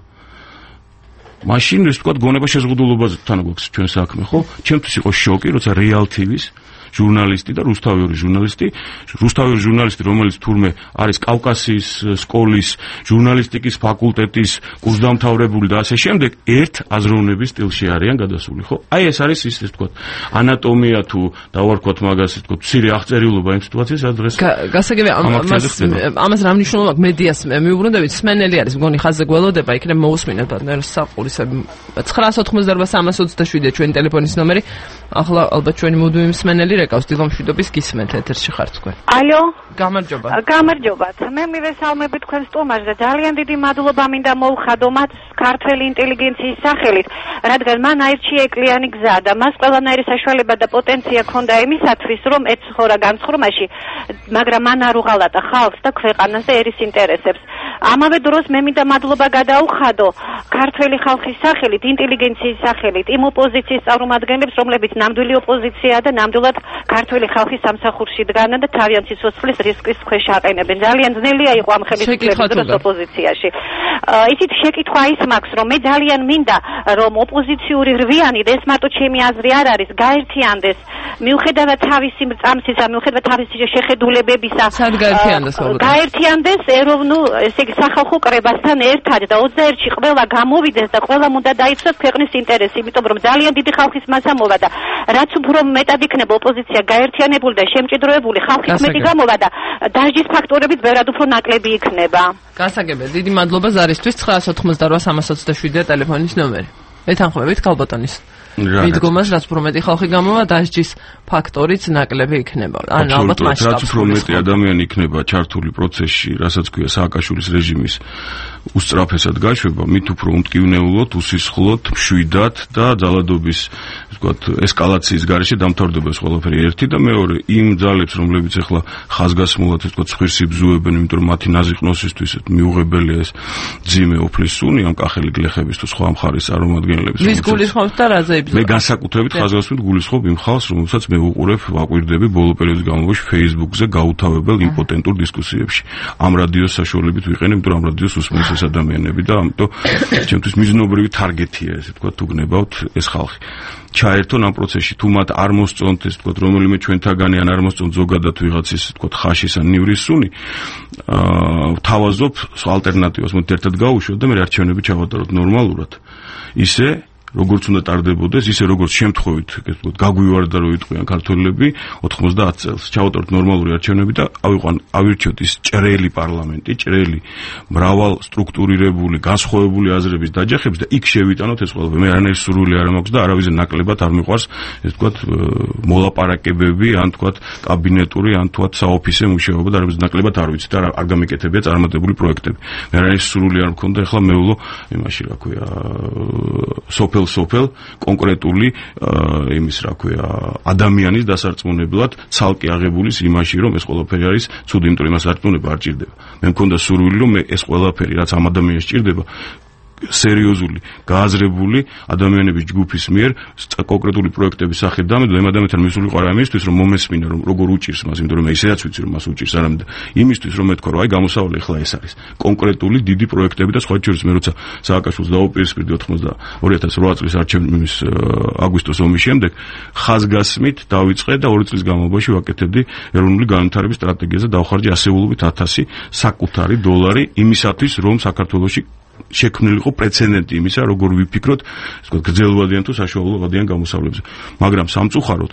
მაშინ ის ვთქვათ, გონება შეზღუდულობაზე თან გვაქვს ჩვენ საქმე, ხო? ჩემთვის იყო შოკი, როცა Real TV-ს ჟურნალისტი და რუსთავიორის ჟურნალისტი, რომელიც თურმე არის კავკასიის სკოლის ჟურნალისტიკის ფაკულტეტის კურსდამთავრებული და ასე შემდეგ, ერთ აზროვნების სტილში არიან გადასული, ხო? აი ეს არის ის ვთქვათ, ანატომია თუ დავარქვათ მაგას, ვთქვათ, მცირე აღწერიულობა იმ სიტუაციის, რაც დღეს გასაგებია ამას რა მნიშვნელობა აქვს მედიას მიუბრუნდებით, სმენელი არის, მგონი ხაზზე გველოდება, იქნებ მოусმინეთ ბატონო საყურისები 988-327 ჩვენი ტელეფონის ნომერი. ახლა ალბათ ჩვენი მუდმივი მსმენელი რეკავს დილომშვიდობის გისმენთ ეთერში ხარ თქვენ. ალო, გამარჯობა. გამარჯობათ. მე მივესალმები თქვენ სტუმარზე. ძალიან დიდი მადლობა მინდა მოუხადო მათ ქართველი ინტელიგენციის სახელით, რადგან მან აირჩია ეკლიანი გზა და მას ყველანაირი საშუალება და პოტენცია ჰქონდა იმისათვის, რომ ეცხოვრა განცხრომაში, მაგრამ მან არ უღალატა ხალხს და ქვეყანას და ერის ინტერესებს. ამავე დროს მე მინდა მადლობა გადაუხადო ქართველი ხალხის სახელით, ინტელიგენციის სახელით, იმ ოპოზიციის წარმომადგენლებს, რომლებიც ნამდვილი ოპოზიცია და ნამდვილად ქართველი ხალხის სამსახურში დგანან და თავიანთი სიცოცხლის რისკის ქვეშ აყენებენ. ძალიან ძნელია იყო ამ ხელისუფლების ოპოზიციაში. იცით, შეკითხვა ის მაქვს, რომ მე ძალიან მინდა, რომ ოპოზიციური რვიანი და ეს მარტო ჩემი აზრი არ არის, გაერთიანდეს, მიუხედავად თავისი მრწამსისა, მიუხედავად თავისი შეხედულებებისა, გაერთიანდეს ეროვნულ, ესე იგი სახალხო კრებასთან ერთად და 21-ში ყველა გამოვიდეს და ყველამ უნდა დაიცვას ქვეყნის ინტერესი, იმიტომ რომ ძალიან დიდი ხალხის მასა მოვა და რაც უფრო მეტად იქნება ოპოზიცია გაერთიანებული და შემჭიდროებული, ხალხის მეტი გამოვა და დასჯის ფაქტორებით ბევრად უფრო ნაკლები იქნება. გასაგებია, დიდი მადლობა ზარისთვის. 988-327 ტელეფონის ნომერი. ეთანხმებით ქალბატონის მიდგომას, რაც უფრო მეტი ხალხი გამოვა, დასჯის ფაქტორიც ნაკლები იქნება. ან ალბათ მასშტაბს. რაც უფრო მეტი ადამიანი იქნება ჩართული პროცესში, რასაც ქვია სააკაშვილის რეჟიმის უსწრაფესად გაშვება, მით უფრო უმტკივნეულოდ, უსისხლოდ, მშვიდად და ძალადობის, ვთქვათ, ესკალაციის გარეშე დამთავრდება ეს ყველაფერი. ერთი და მეორე, იმ ძალებს, რომლებიც ახლა ხაზგასმულად, ვთქვათ, ხვირს იბზუებენ, იმიტომ რომ მათი ნაზიყნოსისთვის მიუღებელია ეს ძიმე ოფლის სუნი, ამ კახელი გლეხების თუ სხვა მხარის წარმომადგენლების. ვის გულისხმობს და რაზე იბზუება? მე განსაკუთრებით ხაზგასმით გულისხმობ იმ ხალხს, რომელსაც მე ვუყურებ, ვაკვირდები ბოლო პერიოდის განმავლობაში Facebook-ზე გაუთავებელ იმპოტენტურ დისკუსიებში. ამ რადიოს საშუალებით ვიყენებ, იმიტომ რომ ამ რადიოს უსმენს ეს ადამიანები და ამიტომ ჩემთვის მიზნობრივი თარგეტია ესე ვთქვათ, თუ გნებავთ ეს ხალხი. ჩაერთონ ამ პროცესში, თუ მათ არ მოსწონთ ეს ვთქვათ, რომელიმე ჩვენთაგანი ან არ მოსწონთ ზოგადად ვიღაცის ვთქვათ, ხაშის ან ნივრის სუნი, ვთავაზობ ალტერნატივას, მოდი ერთად გავუშვათ და მე არჩევნები ჩავატაროთ ნორმალურად. ისე როგორც უნდა ტარდებოდეს, ისე როგორც შემთხვევით, ეს ვთქვათ, გაგვივარდა რომ იტყვიან ქართველები 90 წელს. ჩავატაროთ ნორმალური არჩევნები და ავირჩიოთ ის ჭრელი პარლამენტი, ჭრელი მრავალ სტრუქტურირებული, განსხვავებული აზრების დაჯახებს და იქ შევიტანოთ ეს ყველაფერი. მე არანაირი სურვილი არ მაქვს და არავის ნაკლებად არ მიყვარს ეს ვთქვათ, მოლაპარაკებები, ან ვთქვათ, კაბინეტური, ან ვთქვათ, საოფისე მუშაობა და არავის ნაკლებად არ ვიცი და არ გამიკეთებია წარმატებული პროექტები. მე არანაირი სურვილი არ მქონდა, ეხლა მეულო იმაში, რა ქვია, სოფელ კონკრეტული იმის რა ქვია ადამიანის დასარწმუნებლად ცალკე აღებულის იმაში რომ ეს ყველაფერი არის ცუდი, იმიტომ რომ იმას არწმუნება არ ჭირდება. მე მქონდა სურვილი რომ ეს ყველაფერი რაც ამ ადამიანს ჭირდება სერიოზული, გააზრებული ადამიანების ჯგუფის მიერ კონკრეტული პროექტების სახით დამედო იმ ადამიანთან მისულიყო არა იმისთვის რომ მომესმინა რომ როგორ უჭირს მას, იმიტომ რომ მე ისედაც ვიცი რომ მას უჭირს, არამედ იმისთვის რომ მეთქვა რომ აი გამოსავალი ახლა ეს არის კონკრეტული დიდი პროექტები და სხვა შორის მე როცა სააკაშვილს დაუპირისპირდი 2008 წლის არჩევნების აგვისტოს ომის შემდეგ ხაზგასმით დავიწყე და 2 წლის განმავლობაში ვაკეთებდი ეროვნული განვითარების სტრატეგიაზე და დავხარჯე ასეულობით 1000 საკუთარი დოლარი იმისათვის რომ საქართველოში შექმნილიყო პრეცედენტი იმისა, როგორ ვიფიქროთ, ასე ვთქვათ, გრძელვადიან თუ საშუალოვადიან გამოსავლებზე. მაგრამ სამწუხაროდ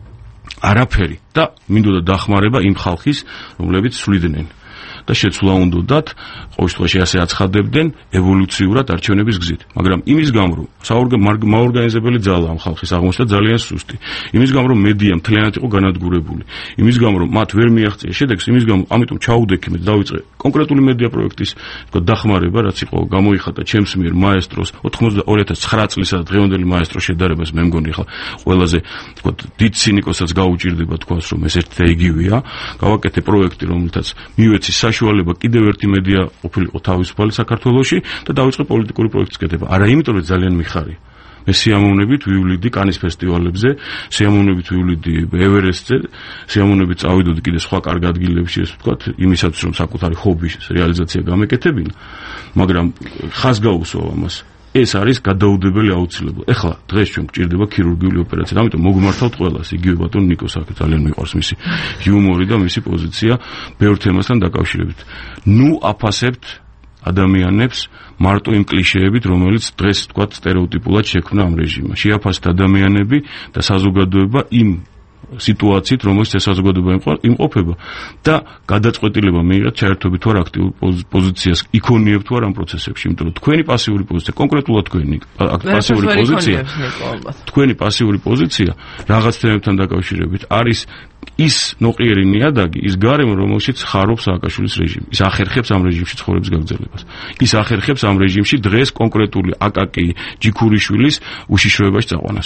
არაფერი და მინდოდა დახმარება იმ ხალხის, რომლებიც სვლიდნენ და შეცვლა უნდათ, ყოველ შემთხვევაში ასე აცხადებდნენ ევოლუციურად არჩევნების გზით. მაგრამ იმის გამო, რომ მაორგანიზებელი ძალა ამ ხალხის აღმოჩნდა ძალიან სუსტი. იმის გამო, რომ მედია მთლიანად იყო განადგურებული. იმის გამო, რომ მათ ვერ მიაღწია შედეგს, იმის გამო, ამიტომ ჩაუდექი მე დავიწყე კონკრეტული მედია პროექტის, ვთქვათ, დახმარება, რაც იყო გამოიხატა ჩემს მიერ მაესტროს 2009 წლისა დღევანდელი მაესტროს შედარებას მე მგონი ხა ყველაზე, ვთქვათ, დიდ ცინიკოსაც გაუჭირდება თქვას, რომ ეს ერთ და იგივეა. გავაკეთე პროექტი, რომელთაც მივეცი საშუალება კიდევ ერთი მედია ყოფილიყო თავისუფალი საქართველოში და დავიწყე პოლიტიკური პროექტის კეთება. არა იმიტომ, რომ ძალიან მიხარი. მე სიამოვნებით ვივლიდი კანის ფესტივალებზე, სიამოვნებით ვივლიდი ევერესტზე, სიამოვნებით წავიდოდი კიდე სხვა კარგ ადგილებში, ეს ვთქვათ, იმისათვის რომ საკუთარი ჰობის რეალიზაცია გამეკეთებინა, მაგრამ ხაზ გაუსვა ამას. ეს არის გადაუდებელი აუცილებლობა. ეხლა დღეს ჩვენ გვჭირდება ქირურგიული ოპერაცია, ამიტომ მოგმართავთ ყველას, იგივე ბატონ ნიკოს აქ ძალიან მიყვარს მისი იუმორი და მისი პოზიცია ბევრ თემასთან დაკავშირებით. ნუ აფასებთ ადამიანებს მარტო იმ კლიშეებით, რომელიც დღეს ვთქვათ სტერეოტიპულად შექმნა ამ რეჟიმმა. შეაფასეთ ადამიანები და საზოგადოება იმ სიტუაციით, რომელშიც ეს საზოგადოება იმყოფება და გადაწყვეტილება მიიღეთ ჩაერთვებით თუ არ აქტიურ პოზიციას იქონიებთ თუ არ ამ პროცესებში, იმიტომ რომ თქვენი პასიური პოზიცია, კონკრეტულად თქვენი პასიური პოზიცია რაღაც თემებთან დაკავშირებით არის ის ნოყიერი ნიადაგი, ის გარემო, რომელშიც ხარობს სააკაშვილის რეჟიმი. ის ახერხებს ამ რეჟიმში ცხოვრების გაგრძელებას. ის ახერხებს ამ რეჟიმში დღეს კონკრეტული აკაკი ჯიქურიშვილის უშიშროებაში წაყვანას.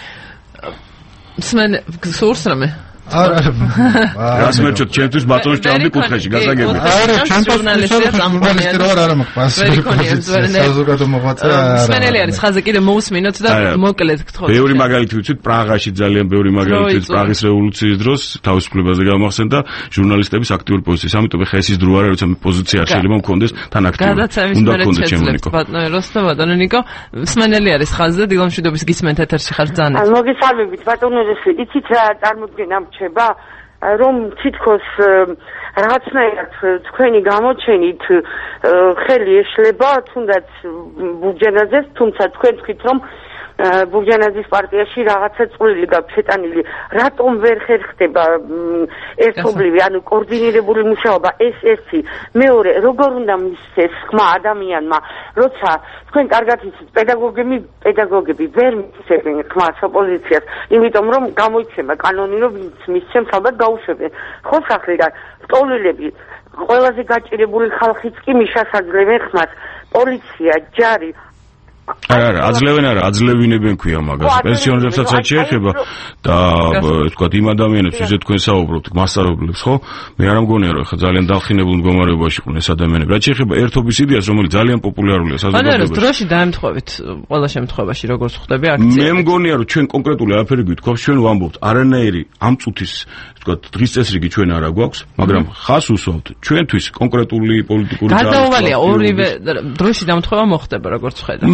სმენ სურს რამე? არა. რას მერჩოთ ჩემთვის ბატონის ჭამდი კუთხეში გასაგებია. არა, ჩემ ჟურნალისტია წამყვანიანი რა მაქვს პასუხი. საზოგადო მოღვაწე არა. სმენელი არის ხაზე კიდე მოусმინოთ და მოკლედ გთხოვთ. ბევრი მაგალითი ვიცით პრაღაში ძალიან ბევრი მაგალითი ვიცით პრაღის რევოლუციის დროს თავისუფლებაზე გამახსენდა ჟურნალისტების აქტიური პოზიცია. ამიტომ ხა ეს ის დრო არა, როცა მე პოზიცია არ შეიძლება მქონდეს თან აქტიური. უნდა მქონდეს ჩემნიკო. ბატონო როსტო ბატონო ნიკო სმენელი არის ხაზე დილამშვიდობის გისმენთ ეთერში ხარ ძალიან. მოგესალმებით ბატონო როსი. იცით რა წარმოდგენა რომ თითქოს რაღაცნაირად თქვენი გამოჩენით ხელი ეშლება თუნდაც ბუჯენაძეს, თუმცა თქვენ თქვით რომ ბურჯანაძის პარტიაში რაღაცა წვლილი გაქვს შეტანილი. რატომ ვერ ხერხდება ერთობლივი, ანუ კოორდინირებული მუშაობა? ეს ერთი. მეორე, როგორ უნდა მისცეს ხმა ადამიანმა, როცა თქვენ კარგად იცით, პედაგოგები ვერ მისცემენ ხმას ოპოზიციას, იმიტომ რომ გამოიცემა კანონი, რომ მისცემს ალბათ გაუშვებენ. ხო სახლიდან სტოლილები, ყველაზე გაჭირებული ხალხიც კი მიშას აძლევენ ხმას. პოლიცია, ჯარი არა, აძლევინებენ ქვია მაგას. პენსიონერებსაც რაც შეეხება და თქვათ იმ ადამიანებს, ვისაც თქვენ საუბრობთ, მასწავლებლებს, ხო? მე არ მგონია რომ ხა ძალიან დახინებულ მდგომარეობაში იყვნენ ეს ადამიანები. რაც შეეხება ერთობის იდეას, რომელიც ძალიან პოპულარულია საზოგადოებაში. დროში დაემთხვევით ყველა შემთხვევაში, როგორც ხვდები აქცია. მე მგონია რომ ჩვენ კონკრეტული არაფერი გვითხოვს, ჩვენ ვამბობთ, არანაირი ამ წუთის თქვათ დღის წესრიგი ჩვენ არ აქვს, მაგრამ ხას უსვავთ ჩვენთვის კონკრეტული პოლიტიკური ძალის. გარდაუვალია ორივე დროში დამთხოვა მოხდება, როგორც ხედავ.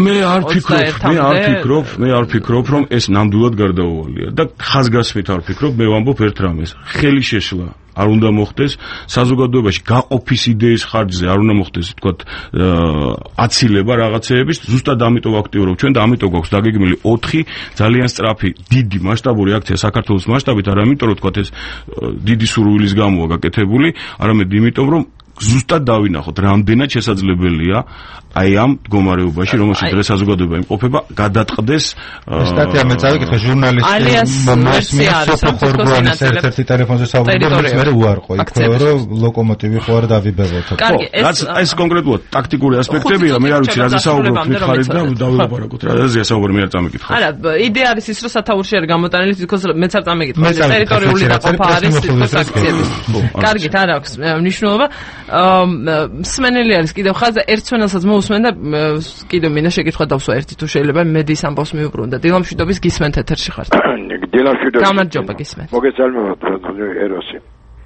მე არ ფიქრობ, რომ ეს ნამდვილად გარდაუვალია და ხაზგასმით არ ფიქრობ, მე ვამბობ ერთ რამეს. ხელი შეშლა არ უნდა მოხდეს საზოგადოებაში გაყოფის იდეის ხარჯზე, არ უნდა მოხდეს თქვათ აცილება რაღაცეების, ზუსტად ამიტომ ვაქტიურობ ჩვენ და ამიტომ გვაქვს დაგეგმილი 4 ძალიან სწრაფი, დიდი მასშტაბური აქცია საქართველოს მასშტაბით, არა იმიტომ რომ თქვათ ეს დიდი სურვილის გამოა გაკეთებული, არამედ იმიტომ რომ ზუსტად დავინახოთ, რამდენად შესაძლებელია აი ამ მდგომარეობაში, რომელშიც დღეს საზოგადოება იმყოფება, გადატყდეს სტატია მე წავიკითხე ჟურნალისტი მსოფლმხედველობის ერთ-ერთი ტელეფონზე საუბრობდა, რომელიც მე უარყო, იქნებ რომ ლოკომოტივი ხო არ დავიბეღოთ. რაც ეს კონკრეტულად ტაქტიკური ასპექტებია, მე არ ვიცი რაზე საუბრობთ მითხარით და დავილაპარაკოთ, რაზეა საუბარი, მე არ წამიკითხავ. არა, იდეა არის ის, რომ სათაურში არ გამოტანილი, თითქოს მეც არ წამიკითხავ. ტერიტორიული დაყოფა არის თითქოს აქციების. კარგით, არ აქვს მნიშვნელობა. მსმენელი არის კიდევ ხაზზე ერთ სვენელსაც მოусმენ და კიდევ მინდა შეკითხვა დავსვა ერთი თუ შეიძლება მედის ამბავს მიუბრუნდა. დილამშვიდობის გისმენთ ეთერში ხართ. დილამშვიდობის. გამარჯობა გისმენთ. მოგესალმებათ ეროსი.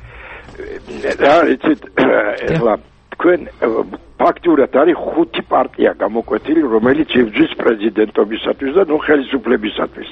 რა იცით ეხლა თქვენ ფაქტურად არის 5 პარტია გამოკვეთილი, რომელიც იბრძვის პრეზიდენტობისათვის და ნუ ხელისუფლებისათვის.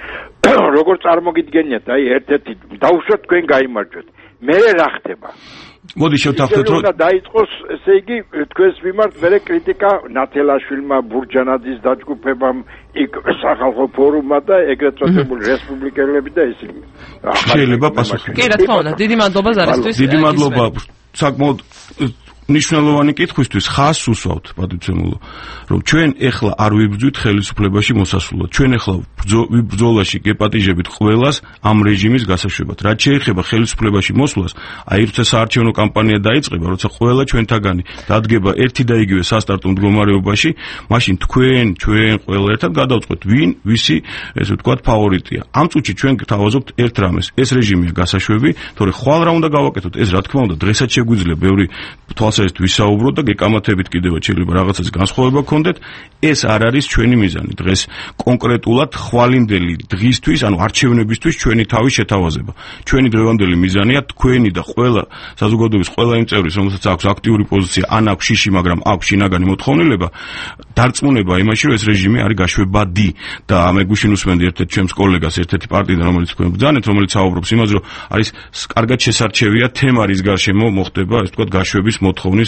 როგორ წარმოგიდგენიათ, აი ერთ-ერთი დავუშვათ თქვენ გაიმარჯვეთ. მე რა ხდება? მოდი შევთანხმდეთ რომ დაიწყოს ესე იგი თქვენს მიმართ მერე კრიტიკა ნათელაშვილმა, ბურჯანაძის დაჯგუფებამ, იქ სახალხო ფორუმმა და ეგრეთ წოდებული რესპუბლიკელები და ისინი. შეიძლება პასუხი. კი რა თქმა უნდა, დიდი მადლობა ზარისთვის. დიდი მადლობა საკმაოდ ნიშნულოვანი კითხვისთვის ხას უსვავთ პატივცემულო, რომ ჩვენ ეხლა არ ვიბრძვით ხელისუფლებაში მოსასვლელად. ჩვენ ეხლა ბრძოლაში გეპატიჟებით ყველას ამ რეჟიმის გასაშვებად. რაც შეეხება ხელისუფლებაში მოსვლას, აი როცა საარჩევნო კამპანია დაიწყება, როცა ყველა ჩვენთაგანი დადგება ერთი და იგივე სასტარტო მდგომარეობაში, მაშინ ჩვენ ყველა ერთად გადავწყვეტ, ვინ ვისი ესე ვთქვათ ფავორიტია. ამ წუთში ჩვენ გთავაზობთ ერთ რამეს, ეს რეჟიმია გასაშვები, თორე ხვალ რა უნდა გავაკეთოთ, ეს რა თქმა უნდა დღესაც შეგვიძლია ბევრი თვალსაჩინო ვისაუბროთ და გეკამათებით კიდევ შეიძლება რაღაცას განსხვავება გქონდეთ, ეს არ არის ჩვენი მიზანი დღეს კონკრეტულად ხვალინდელი დღისთვის, ანუ არჩევნებისთვის ჩვენი თავის შეთავაზება. ჩვენი დღევანდელი მიზანია თქვენი და ყველა საზოგადოების ყველა იმ წევრის, რომელსაც აქვს აქტიური პოზიცია, ან აქვს შიში, მაგრამ აქვს შინაგანი მოთხოვნილება, დარწმუნება იმაში, რომ ეს რეჟიმი არის გაშვებადი და მე გუშინ უსმენდი ერთ-ერთ ჩემს კოლეგას, ერთ-ერთი პარტიიდან, რომელიც თქვენ ბრძანეთ, რომელიც საუბრობს იმაზე, რომ არის კარგად შესარჩევია თემა, რის გარშემო მოხდება, ასე ვთქვათ, გაშვების მოთხოვნის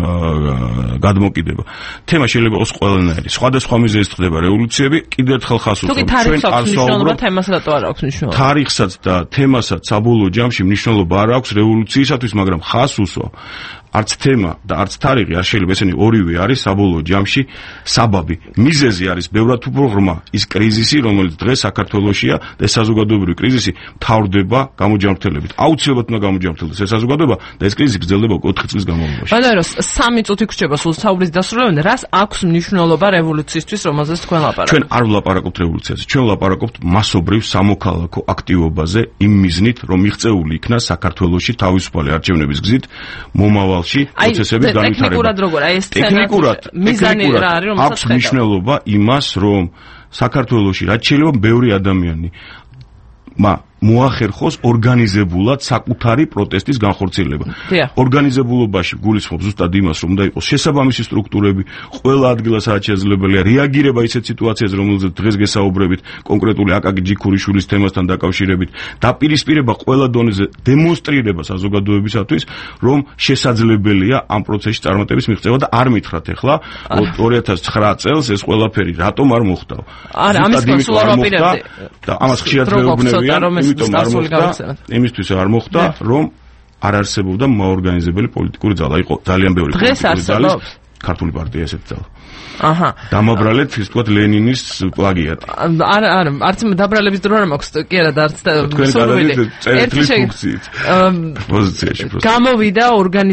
გადმოკიდება. თემა შეიძლება იყოს ყველანაირი. სხვადასხვა მიზეზით ხდება რევოლუციები, კიდევ ერთხელ ხას უსვამთ. ჩვენ არ ვსაუბრობთ თემას რატო არ აქვს მნიშვნელობა. თარიღსაც და თემასაც საბოლოო ჯამში მნიშვნელობა არ აქვს რევოლუციისათვის, მაგრამ ხას უსვამ. არც თემა და არც თარიღი არ შეიძლება ესენი ორივე არის საბოლოო ჯამში საბაბი. მიზეზი არის ბევრად უფრო ღრმა, ის კრიზისი, რომელიც დღეს საქართველოშია და ეს საზოგადოებრივი კრიზისი მთავრდება გამოჯანმრთელებით. აუცილებლად უნდა გამოჯანმრთელდეს ეს საზოგადოება და ეს კრიზისი გრძელდება 4 წლის განმავლობაში. ბატონო, 3 წუთი გრჩება სულ საუბრის დასრულებამდე, რას აქვს მნიშვნელობა რევოლუციისთვის, რომელზეც თქვენ ლაპარაკობთ? ჩვენ არ ვლაპარაკობთ რევოლუციაზე, ჩვენ ვლაპარაკობთ მასობრივ სამოქალაქო აქტივობაზე, იმ მიზნით, რომ მიღწეული იქნა საქართველოში თავისუფალი არჩევნების გზით მომავალ პროცესების განვითარება. ტექნიკურად როგორ? აი ეს მიზანი რა არის, რომელსაც აქვს მნიშვნელობა იმას, რომ საქართველოში რაც შეიძლება ბევრი ადამიანი მოახერხოს ორგანიზებულად საკუთარი პროტესტის განხორციელება. ორგანიზებულობაში გულისხმობს ზუსტად იმას, რომ უნდა იყოს შესაბამისი სტრუქტურები, ყველა ადგილას რაც შესაძლებელია რეაგირება ისეთ სიტუაციაზე, რომელზეც დღეს გესაუბრებით, კონკრეტული აკაკი ჯიქურიშვილის თემასთან დაკავშირებით, დაპირისპირება ყველა დონეზე, დემონსტრირება საზოგადოებისათვის, რომ შესაძლებელია ამ პროცესში წარმატების მიღწევა და არ მითხრათ ახლა 2009 წელს ეს ყველაფერი რატომ არ მოხდა. არა, ამის კონსულ არ ვაპირებდი. და ამას ხშირად მეუბნებიან, იმიტომ არ მოხდა, იმისთვის არ მოხდა, რომ არ არსებობდა მოორგანიზებელი პოლიტიკური ძალა. იყო ძალიან ბევრი პოლიტიკური ძალა, ქართული პარტია ესეთ ძალა. აჰა. დამაბრალეთ ის თქვა ლენინის პლაგიატი. არა, არც დაბრალების დრო არ მაქვს, კი არა და არც სურვილი. ერთი ფუნქციით. პოზიციაში პროსტ. გამოვიდა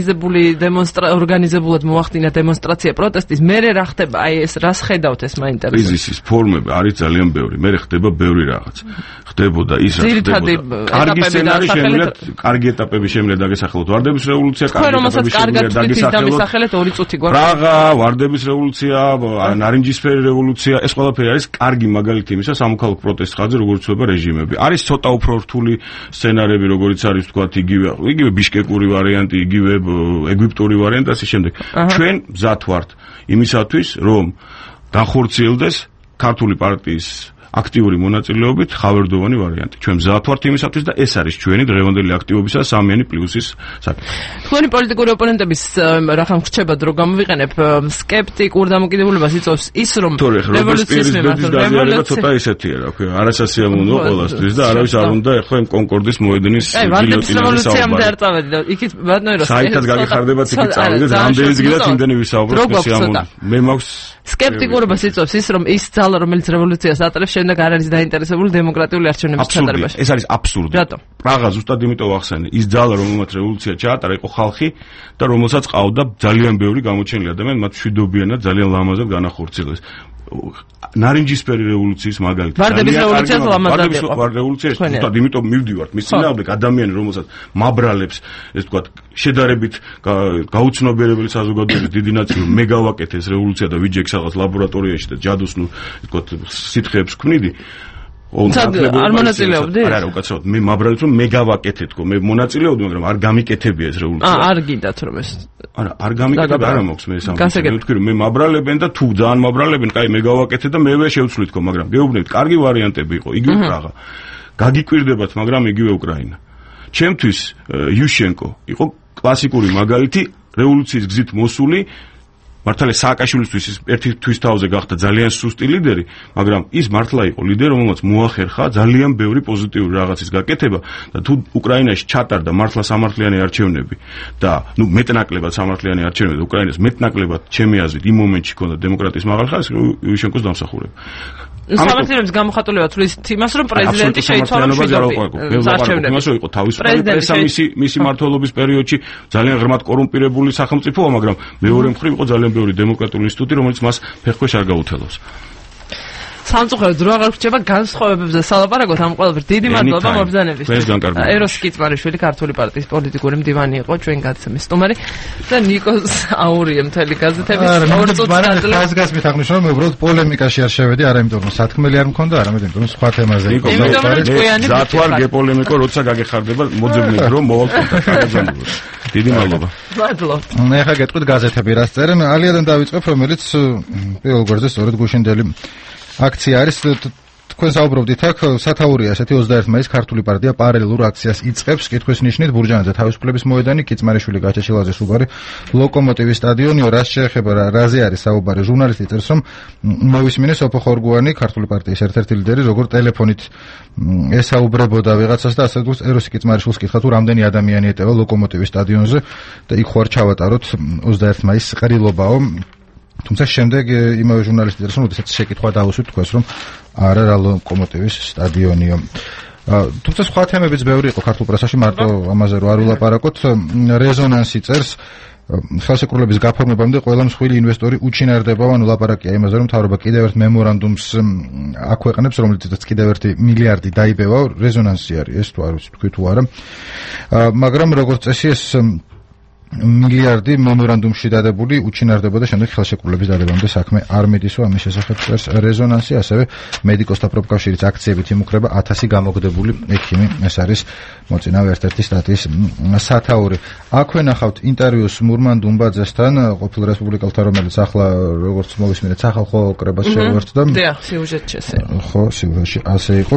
ორგანიზებულად მოახდინა დემონსტრაცია პროტესტის, მერე რა ხდება? აი ეს რას ხედავთ ეს მაინტერესებს? კრიზისის ფორმები არის ძალიან ბევრი. მერე ხდება ბევრი რაღაც. ხდებოდა ის რა ხდებოდა. კარგი სცენარი შემიძლია, კარგი ეტაპები შემიძლია დაგესახელოთ. ვარდების რევოლუცია, კარგი ეტაპები შემიძლია დაგესახელოთ. 2 წუთი გვაქვს. პრაღა, ვარდების რევოლუცია, ნარინჯისფერი რევოლუცია, ეს ყველაფერი არის კარგი მაგალითი იმისა, სამოქალაქო პროტესტ ხაზი როგორც ხდება რეჟიმები. არის ცოტა უფრო რთული სცენარები, როგორც არის თქვათ იგივე ბიშკეკური ვარიანტი, იგივე ეგვიპტური ვარიანტი და ასე შემდეგ. ჩვენ მზად ვართ იმისათვის, რომ განხორციელდეს ქართული პარტიის აქტიური მონაწილეობით ხავერდოვანი ვარიანტი. ჩვენ მზად ვართ იმისათვის და ეს არის ჩვენი დღევანდელი აქტივობისა სამიანი პლუსის საკითხი. თქვენი პოლიტიკური ოპონენტების რახან ხრჩება დრო გამოვიყენებ სკეპტიკურ დამოკიდებულებას იწვევს ის რომ რევოლუციის მიმართ ცოტა ისეთია რა ქვია არასასიამოვნო ყველასთვის და არავის არ უნდა ეხლა იმ კონკორდის მოედნის გილოტინაზე საუბარი. იქით ბატონო საერთოდ გაგიხარდებათ იქით წავიდეთ რამდენიც გიდათ იმდენი ვისაუბროთ სიამოვნო. მე მაქვს სკეპტიკურობას იწვევს ის რომ ის ძალა რომელიც რევოლუციას ატარებს შემდეგ არ არის დაინტერესებული დემოკრატიული არჩევნების ჩატარებაში. ეს არის აბსურდი. რატომ? პრაღა ზუსტად იმიტომ ახსენე. ის ძალა რომელმაც რევოლუცია ჩაატარა იყო ხალხი და რომელსაც ყავდა ძალიან ბევრი გამოჩენილი ადამიანი, მათ მშვიდობიანად ძალიან ლამაზად განახორციელეს. ნარინჯისფერი რევოლუციის მაგალითი. ვარდების რევოლუციას ლამაზად იყო. ვარდების რევოლუცია ზუსტად იმიტომ მივდივართ. მის წინააღმდეგ ადამიანი რომელსაც მაბრალებს, ეს თქვა შედარებით გაუცნობიერებელი საზოგადოების დიდი ნაწილი მე გავაკეთე ეს რევოლუცია და ვიჯექს რაღაც ლაბორატორიაში და ჯადოს ნუ თქვა სითხეებს ქმნიდი. არ მონაწილეობდი? არა, უკაცრავად მე მაბრალებს რომ მე გავაკეთე თქო, მე მონაწილეობდი, მაგრამ არ გამიკეთებია ეს რევოლუცია. არ გინდათ რომ ეს. არა, არ გამიკეთებ, არა მაქვს მე ეს ამბავი. მე ვთქვი რომ მე მაბრალებენ და თუ ძალიან მაბრალებენ, კაი მე გავაკეთე და მევე შევცვლი თქო, მაგრამ გეუბნებით, კარგი ვარიანტები იყო, იგივე პრაღა. გაგიკვირდებათ, მაგრამ იგივე უკრაინა. ჩემთვის იუშენკო იყო კლასიკური მაგალითი რევოლუციის გზით მოსული მართალია სააკაშვილისთვის ის ერთი თვის თავზე გახდა ძალიან სუსტი ლიდერი, მაგრამ ის მართლა იყო ლიდერი, რომელმაც მოახერხა ძალიან ბევრი პოზიტიური რაღაცის გაკეთება და თუ უკრაინაში ჩატარდა მართლა სამართლიანი არჩევნები და ნუ მეტნაკლებად სამართლიანი არჩევნები და უკრაინას მეტნაკლებად ჩემი აზრით იმ მომენტში ჰქონდა დემოკრატიის მაღალი ხაზი, იუშენკოს დამსახურება. სამართლიანობის გამოხატულება თulis იმას რომ პრეზიდენტი შეიცვალა მშვიდობით. იმას რომ იყო თავისუფალი პრესა მისი მმართველობის პერიოდში ძალიან ღრმად კორუმპირებული სახელმწიფოა, მაგრამ მეორე მხრივ იყო ძალიან ბევრი დემოკრატიული ინსტიტუტი, რომელიც მას ფეხქვეშ არ გაუთელავს. სამწუხაროდ დრო აღარ ვრჩება განსხვავებებზე სალაპარაკოთ ამ ყველაფერს. დიდი მადლობა მობრძანებისთვის. ეროს კიცმარიშვილი ქართული პარტიის პოლიტიკური მდივანი იყო ჩვენ გაცემის სტუმარი და ნიკოს აურია მთელი გაზეთების 2 წუთს დაძლევს. ხაზგასმით აღნიშნავ რომ უბრალოდ პოლემიკაში არ შევედი, არა იმიტომ რომ სათქმელი არ მქონდა, არამედ იმიტომ რომ სხვა თემაზე იყო. ზათვარ გეპოლემიკო როცა გაგეხარდება მოძებნეთ რომ მოვალ კონტაქტს. დიდი მადლობა. მადლობა. მე ხა გეტყვით გაზეთები რას წერენ. ალიადან დავიწყებ, რომელიც პირველ გვერდზე სწორედ გუშინდელი აქცია არის. თქვენ საუბრობდით აქ სათაურია ესეთი 21 მაისს ქართული პარტია პარალელურ აქციას იწყებს. კითხვის ნიშნით ბურჯანაძე თავისუფლების მოედანი, კიცმარიშვილი გაჩეჩილაძე სუბარი ლოკომოტივის სტადიონი. რაც შეეხება რაზე არის საუბარი, ჟურნალისტი წერს რომ მოვისმინე სოფო ხორგუანი ქართული პარტიის ერთ-ერთი ლიდერი როგორ ტელეფონით ესაუბრებოდა ვიღაცას და ასე თქოს ეროსი კიცმარიშვილს კითხა თუ რამდენი ადამიანი ეტევა ლოკომოტივის სტადიონზე და იქ ხوار ჩავატაროთ 21 მაისს ყრილობაო. თუმცა შემდეგ იმავე ჟურნალისტი წერს რომ როდესაც შეკითხვა დაუსვით თქვას რომ არა რა ლოკომოტივის სტადიონიო. თუმცა სხვა თემებიც ბევრი იყო ქართულ პრესაში, მარტო ამაზე რო არ ვილაპარაკოთ. რეზონანსი წერს ხელშეკრულების გაფორმებამდე ყველა მსხვილი ინვესტორი უჩინარდებაო, ანუ ლაპარაკია იმაზე რომ მთავრობა კიდევ ერთ მემორანდუმს აქვეყნებს, რომელიცაც კიდევ 1 მილიარდი დაიბევა. რეზონანსი არის ეს თუ არ ვიცი თქვი თუ არა. მაგრამ როგორც წესი ეს მილიარდი მემორანდუმში დადებული უჩინარდებოდა შემდეგ ხელშეკრულების დადებამდე საქმე არ მიდის, ამის შესახებ წერს რეზონანსი, ასევე მედიკოსთა პროფკავშირის აქციებით იმუქრება 1000 გამოგდებული ექიმი. ეს არის მოწინავე ერთ-ერთი სტატიის სათაური. აქვე ნახავთ ინტერვიუს მურმან დუმბაძესთან, ყოფილ რესპუბლიკელთან, რომელიც ახლა როგორც მოვისმინეთ სახალხო კრებას შეუერთდა. დიახ, სიუჟეტში ესე. ხო, სიუჟეტში ასე იყო.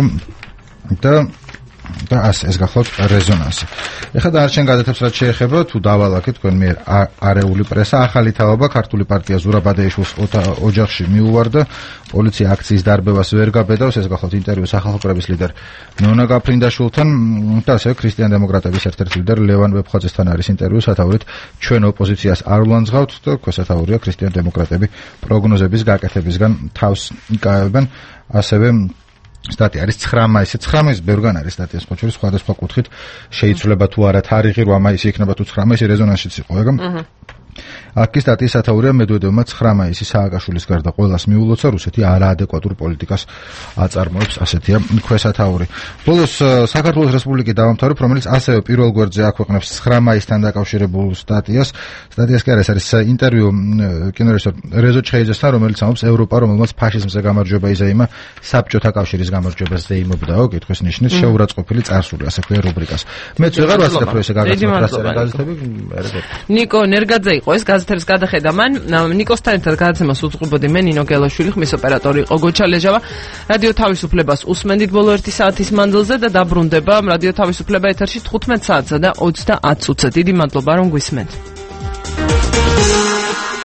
და ეს გახლავთ რეზონანსი. ეხლა დანარჩენ გაზეთებს რაც შეეხება, თუ დავალაგეთ თქვენ მიერ არეული პრესა, ახალი თავობა ქართული პარტია ზურაბადეიშვილს ოჯახში მიუვარდა, პოლიცია აქციის დარბევას ვერ გაბედავს, ეს გახლავთ ინტერვიუ სახალხო კრების ლიდერ ნონა გაფრინდაშვილთან და ასევე ქრისტიან დემოკრატების ერთ-ერთი ლიდერ ლევან ვეფხვაძესთან არის ინტერვიუ სათაურით ჩვენ ოპოზიციას არ ვლანძღავთ და ქვესათაურია ქრისტიან დემოკრატები პროგნოზების გაკეთებისგან თავს იკავებენ, ასევე სტატია არის 9 მაისზე. 9 მაისს ბევრგან არის სტატიას ხოჩორის სხვადასხვა კუთხით შეიცვლება თუ არა თარიღი 8 მაისი იქნება თუ 9 მაისი რეზონანსშიც იყო ეგ. აქ ის სტატიის სათაურია მედვედევმა 9 მაისი სააკაშვილის გარდა ყველას მიულოცა, რუსეთი არაადეკვატურ პოლიტიკას აწარმოებს, ასეთია ქვესათაური. ბოლოს საქართველოს რესპუბლიკის დავამთავრებ, რომელიც ასევე პირველ გვერდზე აქვეყნებს 9 მაისთან დაკავშირებულ სტატიას. სტატიას კი არის ინტერვიუ კინორეჟისორ რეზო ჩხეიძესთან, რომელიც ამბობს ევროპა, რომელმაც ფაშიზმზე გამარჯვება იზეიმა, საბჭოთა კავშირის გამარჯვებას ზეიმობდაო, კითხვის ნიშნის შეურაცხყოფილი წარსული, ასე ქვია რუბრიკას. მეც ვეღარ ვასწრებ ეს გაგაცნოთ რასწერა გაზეთები. ნიკო ნერგაძე იყო ეს გაზეთების გადახედა მან ნიკოსთან ერთად გადაცემას უწყობოდი მე ნინო გელაშვილი, ხმის ოპერატორი იყო გოჩა ლეჟავა. რადიო თავისუფლებას უსმენდით ბოლო 1 საათის მანძილზე და დაბრუნდება რადიო თავისუფლება ეთერში 15 საათსა და 30 წუთზე. დიდი მადლობა რომ გვისმენთ.